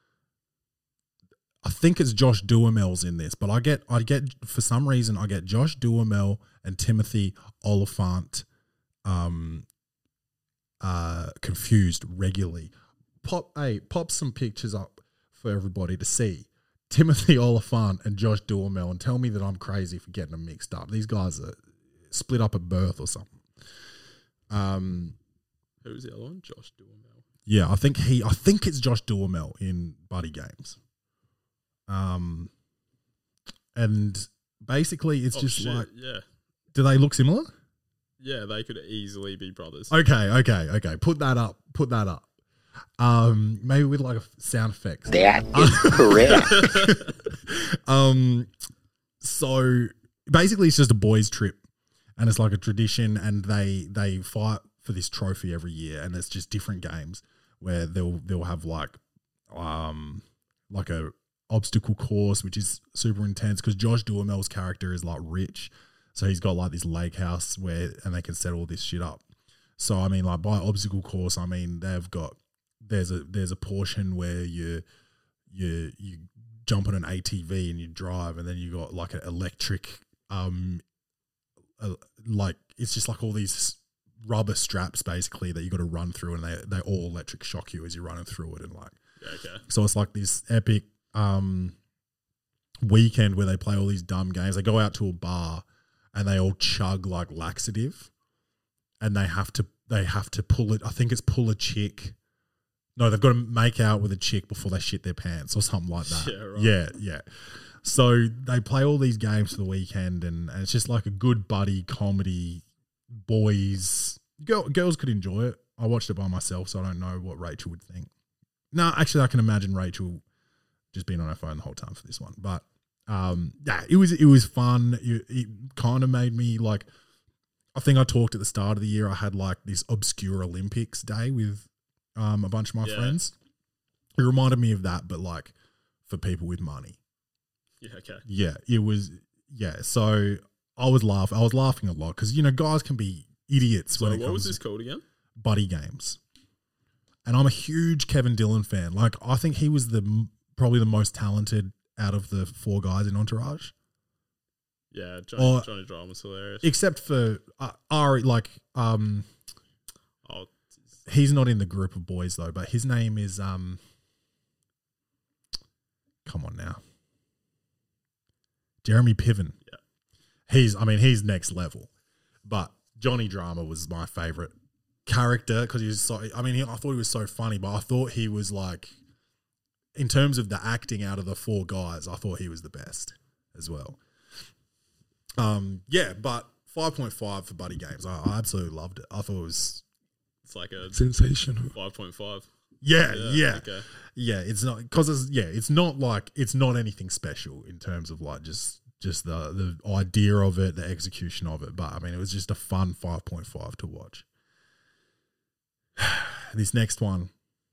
I think it's Josh Duhamel's in this, but I get I get for some reason I get Josh Duhamel and Timothy Oliphant um, uh, confused regularly. Pop, hey, pop some pictures up for everybody to see. Timothy Oliphant and Josh Duhamel, and tell me that I'm crazy for getting them mixed up. These guys are split up at birth or something. Um, Who was the other one? Josh Duhamel. yeah, I think he. I think it's Josh Duhamel in Buddy Games. Um, and basically, it's Oh, just shit, like, yeah. do they look similar? Yeah, they could easily be brothers. Okay, okay, okay. Put that up. Put that up. Um, maybe with like a f- sound effects. That is correct. Um, so basically, it's just a boys' trip, and it's like a tradition, and they they fight for this trophy every year, and it's just different games where they'll they'll have like um like a obstacle course, which is super intense because Josh Duhamel's character is like rich, so he's got like this lake house where and they can set all this shit up. So I mean, like by obstacle course, I mean they've got there's a there's a portion where you you you jump on an A T V and you drive, and then you got like an electric um uh, like it's just like all these rubber straps basically that you got to run through, and they they all electric shock you as you're running through it, and like Yeah, okay. so it's like this epic um, weekend where they play all these dumb games. They go out to a bar and they all chug like laxative, and they have to they have to pull it. I think it's pull a chick. No, they've got to make out with a chick before they shit their pants or something like that. Yeah, right. Yeah, yeah. So they play all these games for the weekend, and, and it's just like a good buddy comedy. Boys, girl, girls could enjoy it. I watched it by myself, so I don't know what Rachel would think. No, actually, I can imagine Rachel just being on her phone the whole time for this one. But um, yeah, it was it was fun. It, it kind of made me like. I think I talked at the start of the year. I had like this obscure Olympics day with um, a bunch of my Yeah. friends. It reminded me of that, but like for people with money. Yeah, okay. Yeah, it was. Yeah, so I was laughing. I was laughing a lot because you know guys can be idiots So when it what comes was to this called again? buddy games. And I'm a huge Kevin Dillon fan. Like I think he was the m- probably the most talented out of the four guys in Entourage, Yeah, Johnny, Or- Johnny Drama was hilarious. except for uh, Ari. Like um, Oh, he's not in the group of boys though. But his name is um. Come on now, Jeremy Piven. Yeah. He's. I mean, he's next level. But Johnny Drama was my favorite character because he was so. I mean, he, I thought he was so funny, but I thought he was like, in terms of the acting out of the four guys, I thought he was the best as well. Um, yeah, but five point five for Buddy Games. I, I absolutely loved it. I thought it was it's like a Sensational. five point five. yeah, yeah, Okay. yeah. It's not because it's yeah, it's not like it's not anything special in terms of like just just the the idea of it, the execution of it. But I mean, it was just a fun five point five to watch. This next one,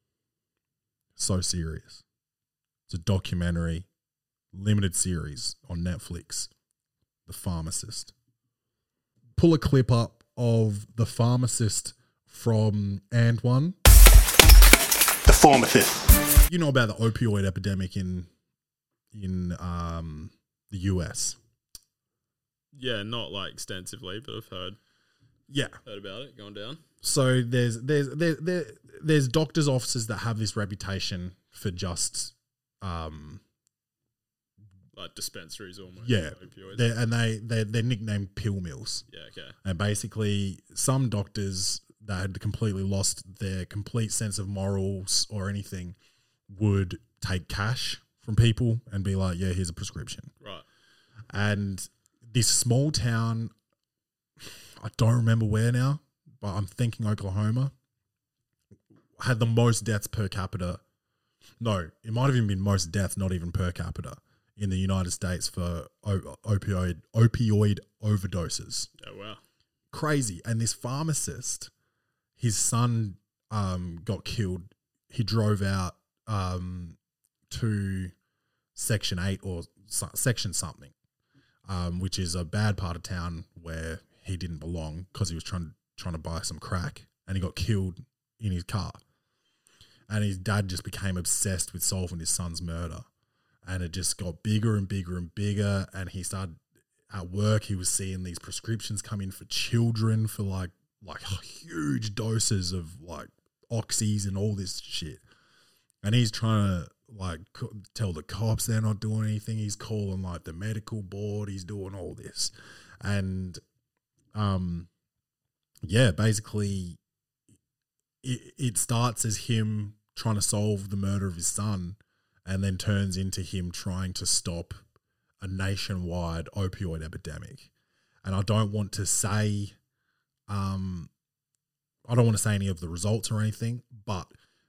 so serious. It's a documentary, limited series on Netflix, The Pharmacist. Pull a clip up of The Pharmacist from Antoine. The pharmacist. You know about the opioid epidemic in in um, the U S. Yeah, not like extensively, but I've heard Yeah. heard about it going down. So there's there's there, there there's doctors' offices that have this reputation for just um Like dispensaries almost. yeah, for opioids. they're, and they they they're nicknamed pill mills. Yeah, okay. And basically, some doctors that had completely lost their complete sense of morals or anything would take cash from people and be like, "Yeah, here's a prescription." Right. And this small town, I don't remember where now, but I'm thinking Oklahoma, had the most deaths per capita. No, it might have even been most deaths, not even per capita, in the United States for o- opioid opioid overdoses. Oh, wow. Crazy. And this pharmacist, his son um, got killed. He drove out um, to Section eight or so, Section something, um, which is a bad part of town where he didn't belong because he was trying trying to buy some crack, and he got killed in his car. And his dad just became obsessed with solving his son's murder. And it just got bigger and bigger and bigger. And he started at work, he was seeing these prescriptions come in for children for like like huge doses of like oxys and all this shit. And he's trying to like co- tell the cops they're not doing anything. He's calling like the medical board. He's doing all this. And um, yeah, basically it, it starts as him trying to solve the murder of his son, and then turns into him trying to stop a nationwide opioid epidemic. And I don't want to say, um, I don't want to say any of the results or anything, but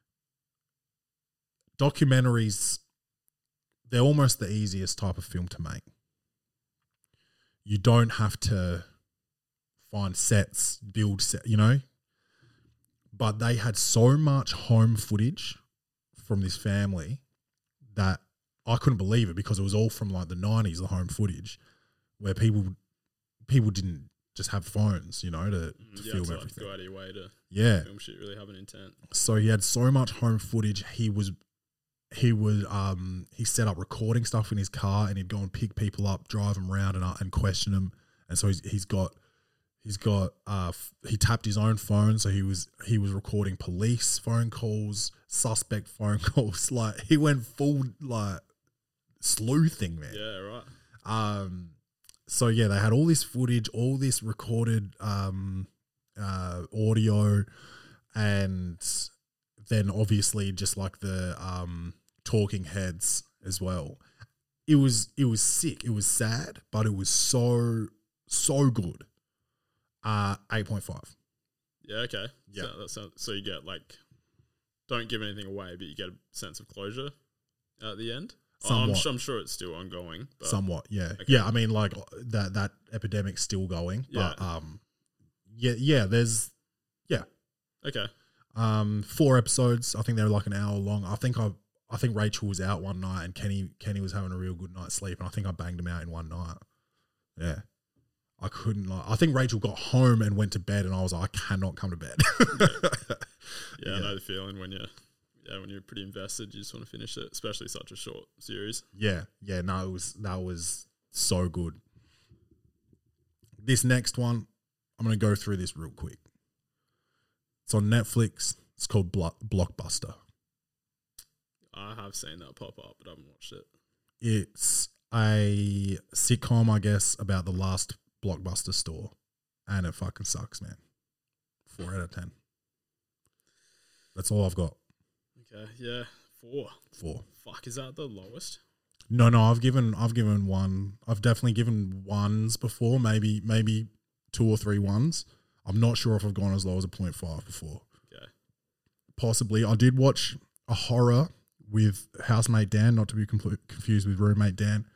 documentaries, they're almost the easiest type of film to make. You don't have to find sets, build set, you know, but they had so much home footage from this family that I couldn't believe it, because it was all from like the nineties, the home footage, where people people didn't just have phones, you know, to, to Yeah, film to like everything. go out of your way to Yeah. film shit, really have an intent. So he had so much home footage. He was he would um he set up recording stuff in his car, and he'd go and pick people up, drive them around, and uh, and question them. And so he's he's got He's got uh f- he tapped his own phone, so he was he was recording police phone calls, suspect phone calls. Like he went full like sleuthing, man. Yeah, right. Um, so yeah, they had all this footage, all this recorded um, uh, audio, and then obviously just like the um, talking heads as well. It was it was sick. It was sad, but it was so so good. Uh, eight point five. Yeah, okay. Yeah. So, that sounds, so you get like, don't give anything away, but you get a sense of closure at the end. Oh, I'm, Somewhat. su- I'm sure it's still ongoing. But Somewhat, yeah, Okay. yeah. I mean, like that that epidemic's still going, but Yeah. um, yeah, yeah. There's yeah. Okay. Um, four episodes. I think they're like an hour long. I think I, I think Rachel was out one night and Kenny, Kenny was having a real good night's sleep, and I think I banged him out in one night. Yeah, I couldn't. Like, I think Rachel got home and went to bed, and I was like, I cannot come to bed. Yeah, Yeah. I know the feeling when you're, yeah, when you're pretty invested, you just want to finish it, especially such a short series. yeah, yeah. No, it was that was so good. This next one, I'm gonna go through this real quick. It's on Netflix. It's called Blo- Blockbuster. I have seen that pop up, but I haven't watched it. It's a sitcom, I guess, about the last Blockbuster store, and it fucking sucks, man. Four out of ten. That's all I've got. Okay, yeah, four. Four. Fuck, is that the lowest? No, no, I've given, I've given one. I've definitely given ones before. Maybe, maybe two or three ones. I'm not sure if I've gone as low as a point five before. Okay. Possibly. I did watch a horror with housemate Dan, not to be compl- confused with roommate Dan,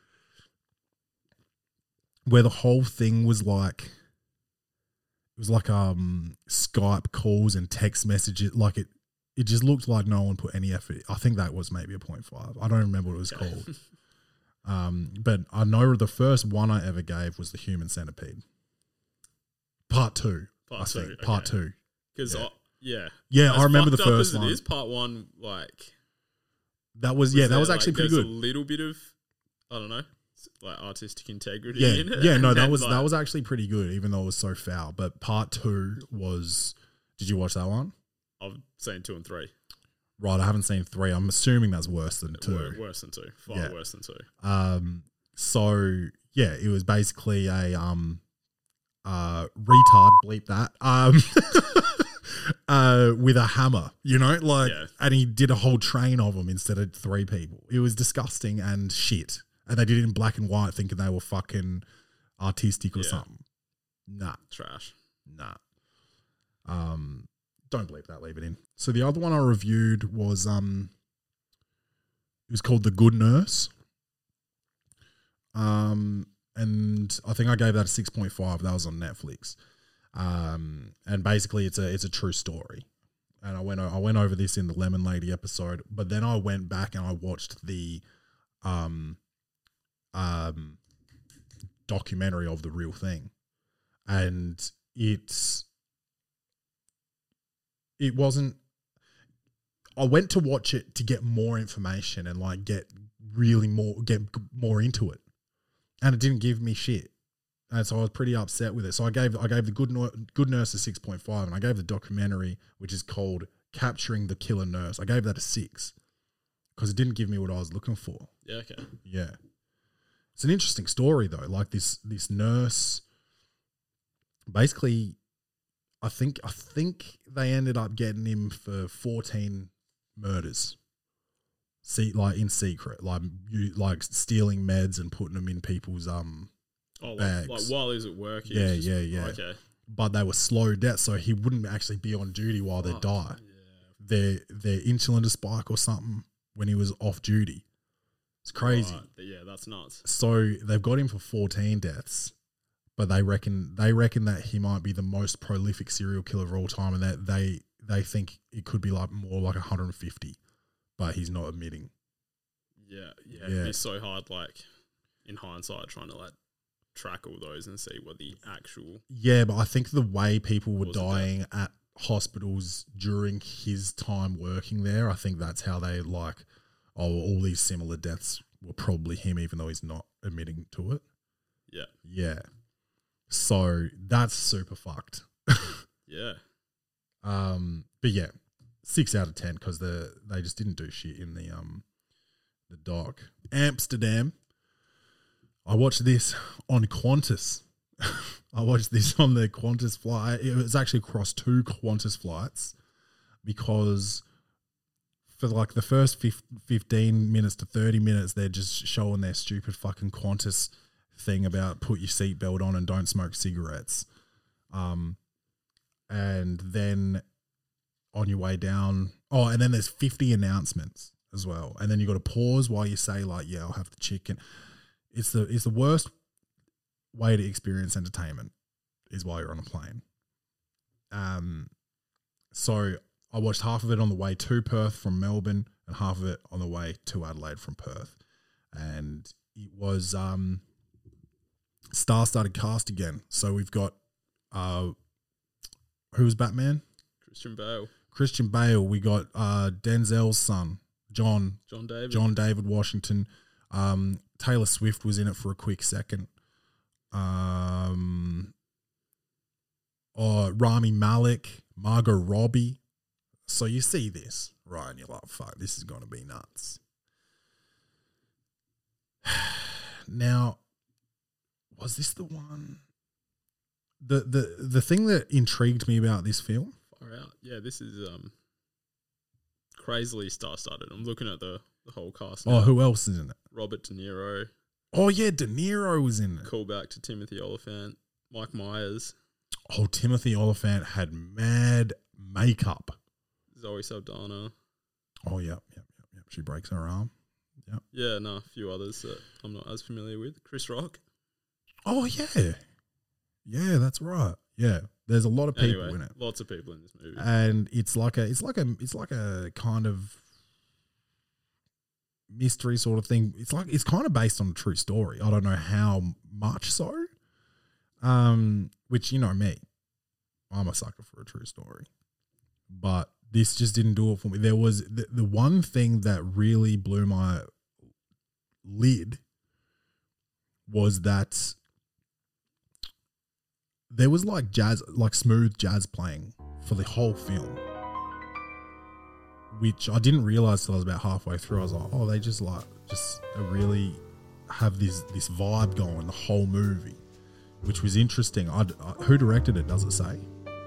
where the whole thing was like, it was like um Skype calls and text messages. Like it, it just looked like no one put any effort. I think that was maybe a point five. I don't remember what it was Okay. called. Um, but I know the first one I ever gave was the Human Centipede, part two. Part I two, think part okay. two. Because, Yeah. yeah. Yeah, As I remember the fucked up first as one. It is part one, like, That was yeah, that there, was like, actually pretty there's good. a little bit of, I don't know, like artistic integrity Yeah, in it. yeah, no, And that then, was like, that was actually pretty good, even though it was so foul. But part two was. Did you watch that one? I've seen two and three. Right, I haven't seen three. I'm assuming that's worse than two. Wor- Worse than two. Far Yeah. worse than two. Um, so yeah, it was basically a um, uh, retard. Bleep that. Um, uh, with a hammer, you know, like, Yeah. and he did a whole train of them instead of three people. It was disgusting and shit. And they did it in black and white, thinking they were fucking artistic or Yeah. something. Nah, Trash. nah. Um, don't bleep that. Leave it in. So the other one I reviewed was um, it was called The Good Nurse. Um, and I think I gave that a six point five. That was on Netflix. Um, and basically it's a it's a true story. And I went o- I went over this in the Lemon Lady episode, but then I went back and I watched the um um documentary of the real thing. And it's it wasn't I went to watch it to get more information and like get really more get more into it. And it didn't give me shit. And so I was pretty upset with it. So I gave I gave the Good Nurse, Good Nurse a six point five, and I gave the documentary, which is called Capturing the Killer Nurse, I gave that a six because it didn't give me what I was looking for. Yeah, okay. Yeah. It's an interesting story though. Like this this nurse basically I think I think they ended up getting him for fourteen murders. See, like in secret, like you like stealing meds and putting them in people's um Oh, like, bags. like while he's at work. He Yeah, was just, yeah, yeah. Okay. but they were slow deaths, so he wouldn't actually be on duty while they Fuck, die. Yeah. Their their insulin to spike or something when he was off duty. It's crazy. Right. Yeah, that's nuts. So they've got him for fourteen deaths, but they reckon they reckon that he might be the most prolific serial killer of all time, and that they they think it could be like more like one hundred fifty, but he's not admitting. Yeah, yeah. Yeah. It'd be so hard, like, in hindsight, trying to, like, track all those and see what the actual... Yeah, but I think the way people were Was it that? dying at hospitals during his time working there, I think that's how they like, oh, all these similar deaths were probably him, even though he's not admitting to it. Yeah. Yeah. So that's super fucked. Yeah. Um, but yeah, six out of ten because the they just didn't do shit in the um the dock. Amsterdam. I watched this on Qantas. I watched this on the Qantas flight. It was actually across two Qantas flights because for like the first fifteen minutes to thirty minutes, they're just showing their stupid fucking Qantas thing about put your seatbelt on and don't smoke cigarettes. Um, and then on your way down, oh, and then there's fifty announcements as well. And then you got to pause while you say like, yeah, I'll have the chicken. It's the, it's the worst way to experience entertainment is while you're on a plane. Um, so I watched half of it on the way to Perth from Melbourne and half of it on the way to Adelaide from Perth. And it was um, star-studded cast again. So we've got, uh, who was Batman? Christian Bale. Christian Bale. We got uh, Denzel's son, John. John David. John David Washington. Um, Taylor Swift was in it for a quick second. Um, oh, Rami Malek, Margot Robbie. So you see this, right, and you're like, fuck, this is going to be nuts. Now, was this the one? The, the, the thing that intrigued me about this film? Far out. Yeah, this is um crazily star-studded. I'm looking at the, the whole cast now. Oh, who else is in it? Robert De Niro. Oh, yeah, De Niro was in it. Call back to Timothy Olyphant. Mike Myers. Oh, Timothy Olyphant had mad makeup. Zoe Saldana. Oh, yeah, yeah, yeah, yeah. She breaks her arm. Yeah. Yeah, no, a few others that I'm not as familiar with. Chris Rock. Oh, yeah. Yeah, that's right. Yeah. There's a lot of people anyway, in it. Lots of people in this movie. And it's like a it's like a it's like a kind of mystery sort of thing. It's like it's kind of based on a true story. I don't know how much so. Um, which you know me. I'm a sucker for a true story. But this just didn't do it for me. There was the, the one thing that really blew my lid was that there was like jazz, like smooth jazz playing for the whole film, which I didn't realize till I was about halfway through. I was like, oh, they just like, just really have this, this vibe going the whole movie, which was interesting. I, I, who directed it? Does it say?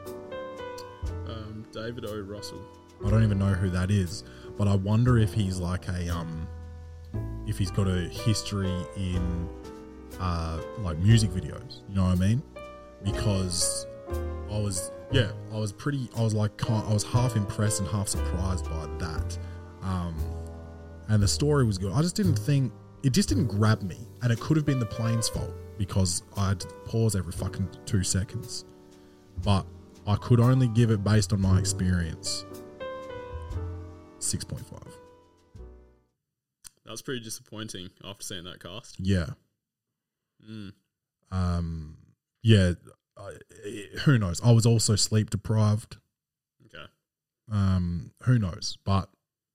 Um, David O. Russell. I don't even know who that is, but I wonder if he's like a, um, if he's got a history in, uh, like music videos, you know what I mean? Because I was, yeah, I was pretty, I was like, I was half impressed and half surprised by that. Um, and the story was good. I just didn't think, it just didn't grab me. And it could have been the plane's fault because I had to pause every fucking two seconds. But I could only give it based on my experience. six point five. That's pretty disappointing after seeing that cast. Yeah. Mm. Um, yeah, uh, who knows? I was also sleep deprived. Okay. Um, who knows? But,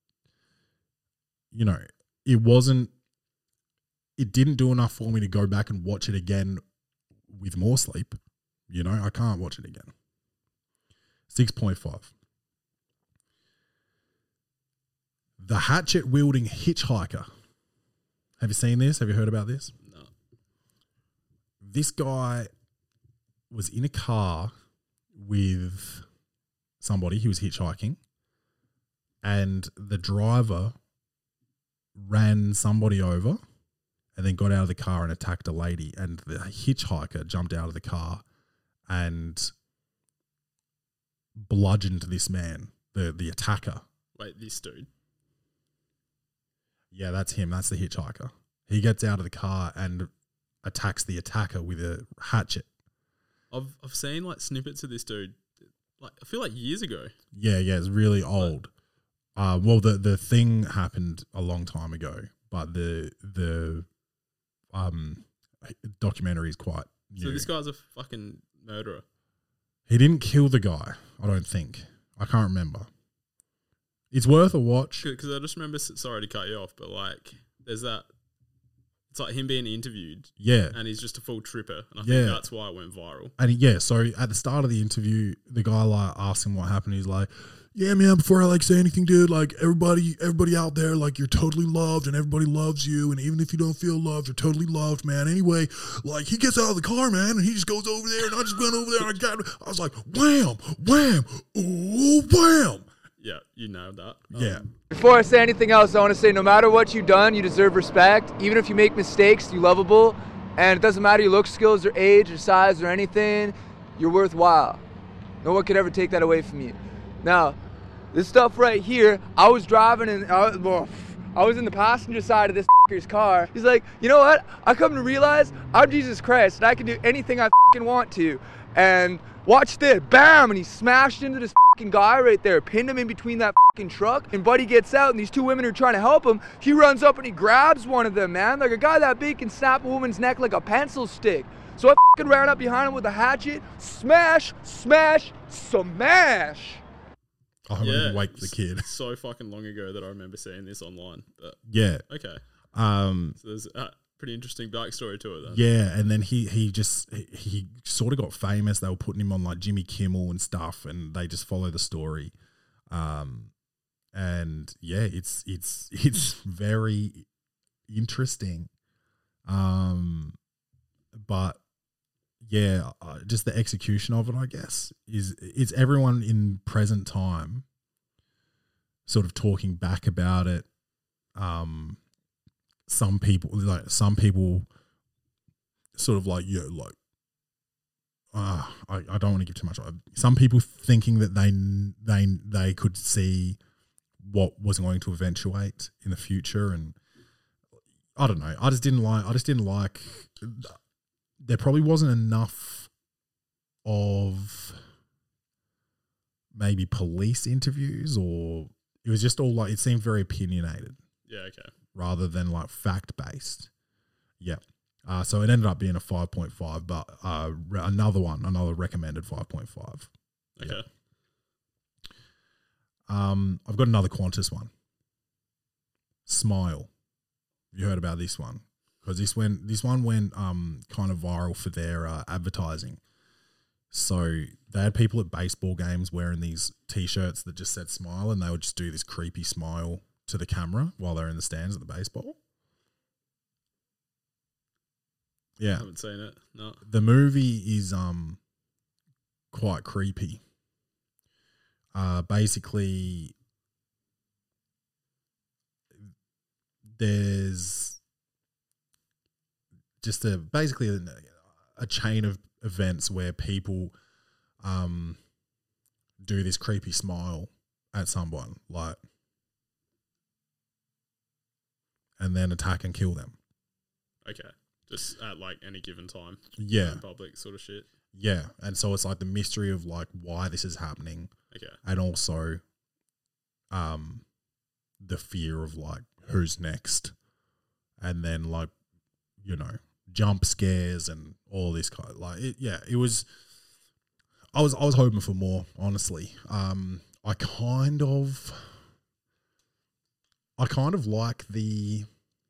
you know, it wasn't, it didn't do enough for me to go back and watch it again with more sleep. You know, I can't watch it again. six point five. The hatchet-wielding hitchhiker. Have you seen this? Have you heard about this? No. This guy was in a car with somebody. He was hitchhiking. And the driver ran somebody over and then got out of the car and attacked a lady. And the hitchhiker jumped out of the car and bludgeoned this man, the, the attacker. Wait, this dude? Yeah, that's him. That's the hitchhiker. He gets out of the car and attacks the attacker with a hatchet. I've I've seen like snippets of this dude, like I feel like years ago. Yeah, yeah, it's really old. Uh, well, the the thing happened a long time ago, but the the um documentary is quite new. So this guy's a fucking murderer. He didn't kill the guy, I don't think. I can't remember. It's worth a watch. Because I just remember, sorry to cut you off, but like there's that It's like him being interviewed, Yeah. and he's just a full tripper, and I Yeah. think that's why it went viral. And yeah, so at the start of the interview, the guy like asked him what happened. He's like, "Yeah, man. Before I like say anything, dude, like everybody, everybody out there, like you're totally loved, and everybody loves you, and even if you don't feel loved, you're totally loved, man. Anyway, like he gets out of the car, man, and he just goes over there, and I just went over there, and I got, I was like, wham, wham, ooh, wham. Yeah, you nailed that. Yeah, Um, Before I say anything else, I want to say no matter what you've done, you deserve respect. Even if you make mistakes, you're lovable. And it doesn't matter your look, skills, or age, or size, or anything, you're worthwhile. No one could ever take that away from you. Now, this stuff right here, I was driving and I was, well, I was in the passenger side of this f***er's car. He's like, you know what? I come to realize I'm Jesus Christ and I can do anything I f***ing want to. And watch this, bam, and he smashed into this f***ing guy right there, pinned him in between that f***ing truck, and Buddy gets out, and these two women are trying to help him. He runs up and he grabs one of them, man. Like a guy that big can snap a woman's neck like a pencil stick. So I f***ing ran up behind him with a hatchet, smash, smash, smash. I haven't yeah, even wake the it's kid. So fucking long ago that I remember seeing this online. But Yeah, okay, um, so there's a pretty interesting backstory to it then. yeah, and then he he just he, he sort of got famous. They were putting him on like Jimmy Kimmel and stuff, and they just follow the story. Um, and yeah, it's it's it's very interesting. Um, but yeah, uh, just the execution of it, I guess, is it's everyone in present time sort of talking back about it. Um, some people like some people sort of like, yeah, like, uh, I, I don't want to give too much. Some people thinking that they they they could see what was going to eventuate in the future, and I don't know. I just didn't like. I just didn't like. There probably wasn't enough of maybe police interviews, or it was just all like it seemed very opinionated. Yeah, okay. Rather than like fact based. Yeah. Uh, so it ended up being a five point five, but uh, re- another one, another recommended five point five. Okay. Yeah. Um, I've got another Qantas one. Smile. Have you heard about this one? Because this went, this one went um, kind of viral for their uh, advertising. So they had people at baseball games wearing these T-shirts that just said smile, and they would just do this creepy smile to the camera while they're in the stands at the baseball. I Yeah. haven't seen it. No. The movie is um quite creepy. Uh, basically, there's just a basically a, a chain of events where people um do this creepy smile at someone, like, and then attack and kill them. Okay. Just at like any given time. Yeah. In public sort of shit. Yeah, and so it's like the mystery of like why this is happening, Okay. and also um the fear of like who's next, and then like, you know, jump scares and all this kind of like it, yeah it was I was I was hoping for more, honestly. um I kind of I kind of like the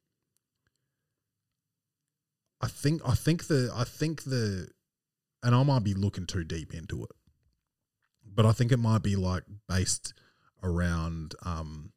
I think I think the I think the and I might be looking too deep into it, but I think it might be like based around um,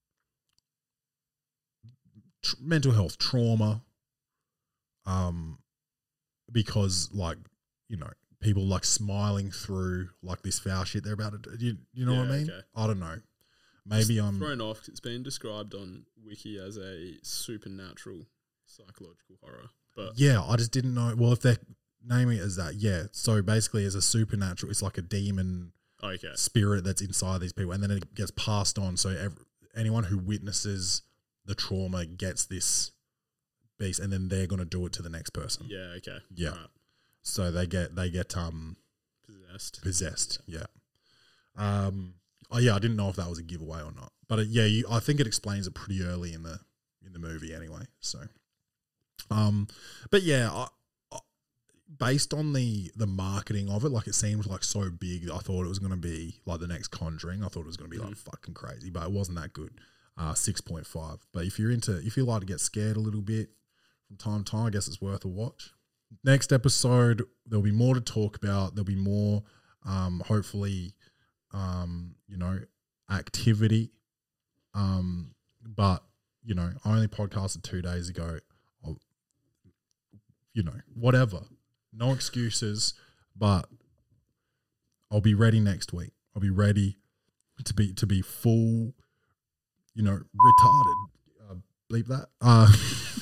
tr- mental health trauma, um, because like, you know, people like smiling through like this foul shit they're about to do. You, you know Yeah, what I mean? okay. I don't know. Maybe Just I'm thrown off. It's been described on Wiki as a supernatural psychological horror. But yeah. I just didn't know. Well, if they're naming it as that, yeah. So basically, as a supernatural, it's like a demon. okay. Spirit that's inside these people, and then it gets passed on. So every, anyone who witnesses the trauma gets this beast, and then they're going to do it to the next person. Yeah, okay. Yeah. Alright. So they get they get um Possessed. possessed. Yeah. Um. Oh yeah, I didn't know if that was a giveaway or not, but it, yeah, you, I think it explains it pretty early in the in the movie anyway. So, um, but yeah, I, I, based on the the marketing of it, like it seemed like so big. I thought it was going to be like the next Conjuring. I thought it was going to be like fucking crazy, but it wasn't that good. Uh, six point five. But if you're into, if you like to get scared a little bit from time to time. I guess it's worth a watch. Next episode, there'll be more to talk about. There'll be more, um, hopefully, um, you know, activity. Um, but, you know, I only podcasted two days ago. I'll, you know, whatever. No excuses, but I'll be ready next week. I'll be ready to be to be full, you know, retarded. Uh, bleep that. Uh,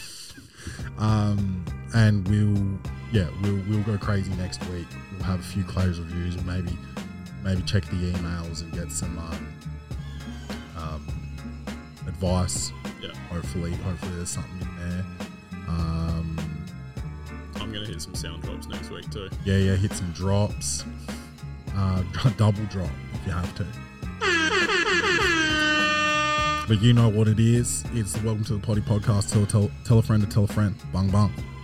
um, and we'll, yeah, we'll we'll go crazy next week. We'll have a few close reviews, and maybe maybe check the emails and get some um, um, advice. Yeah. Hopefully, hopefully there's something in there. Um, I'm gonna hit some sound drops next week too. Yeah, yeah, hit some drops. Uh, double drop if you have to. But you know what it is. It's the Welcome to the Potty podcast. Tell, tell, tell a friend to tell a friend. Bang, bang.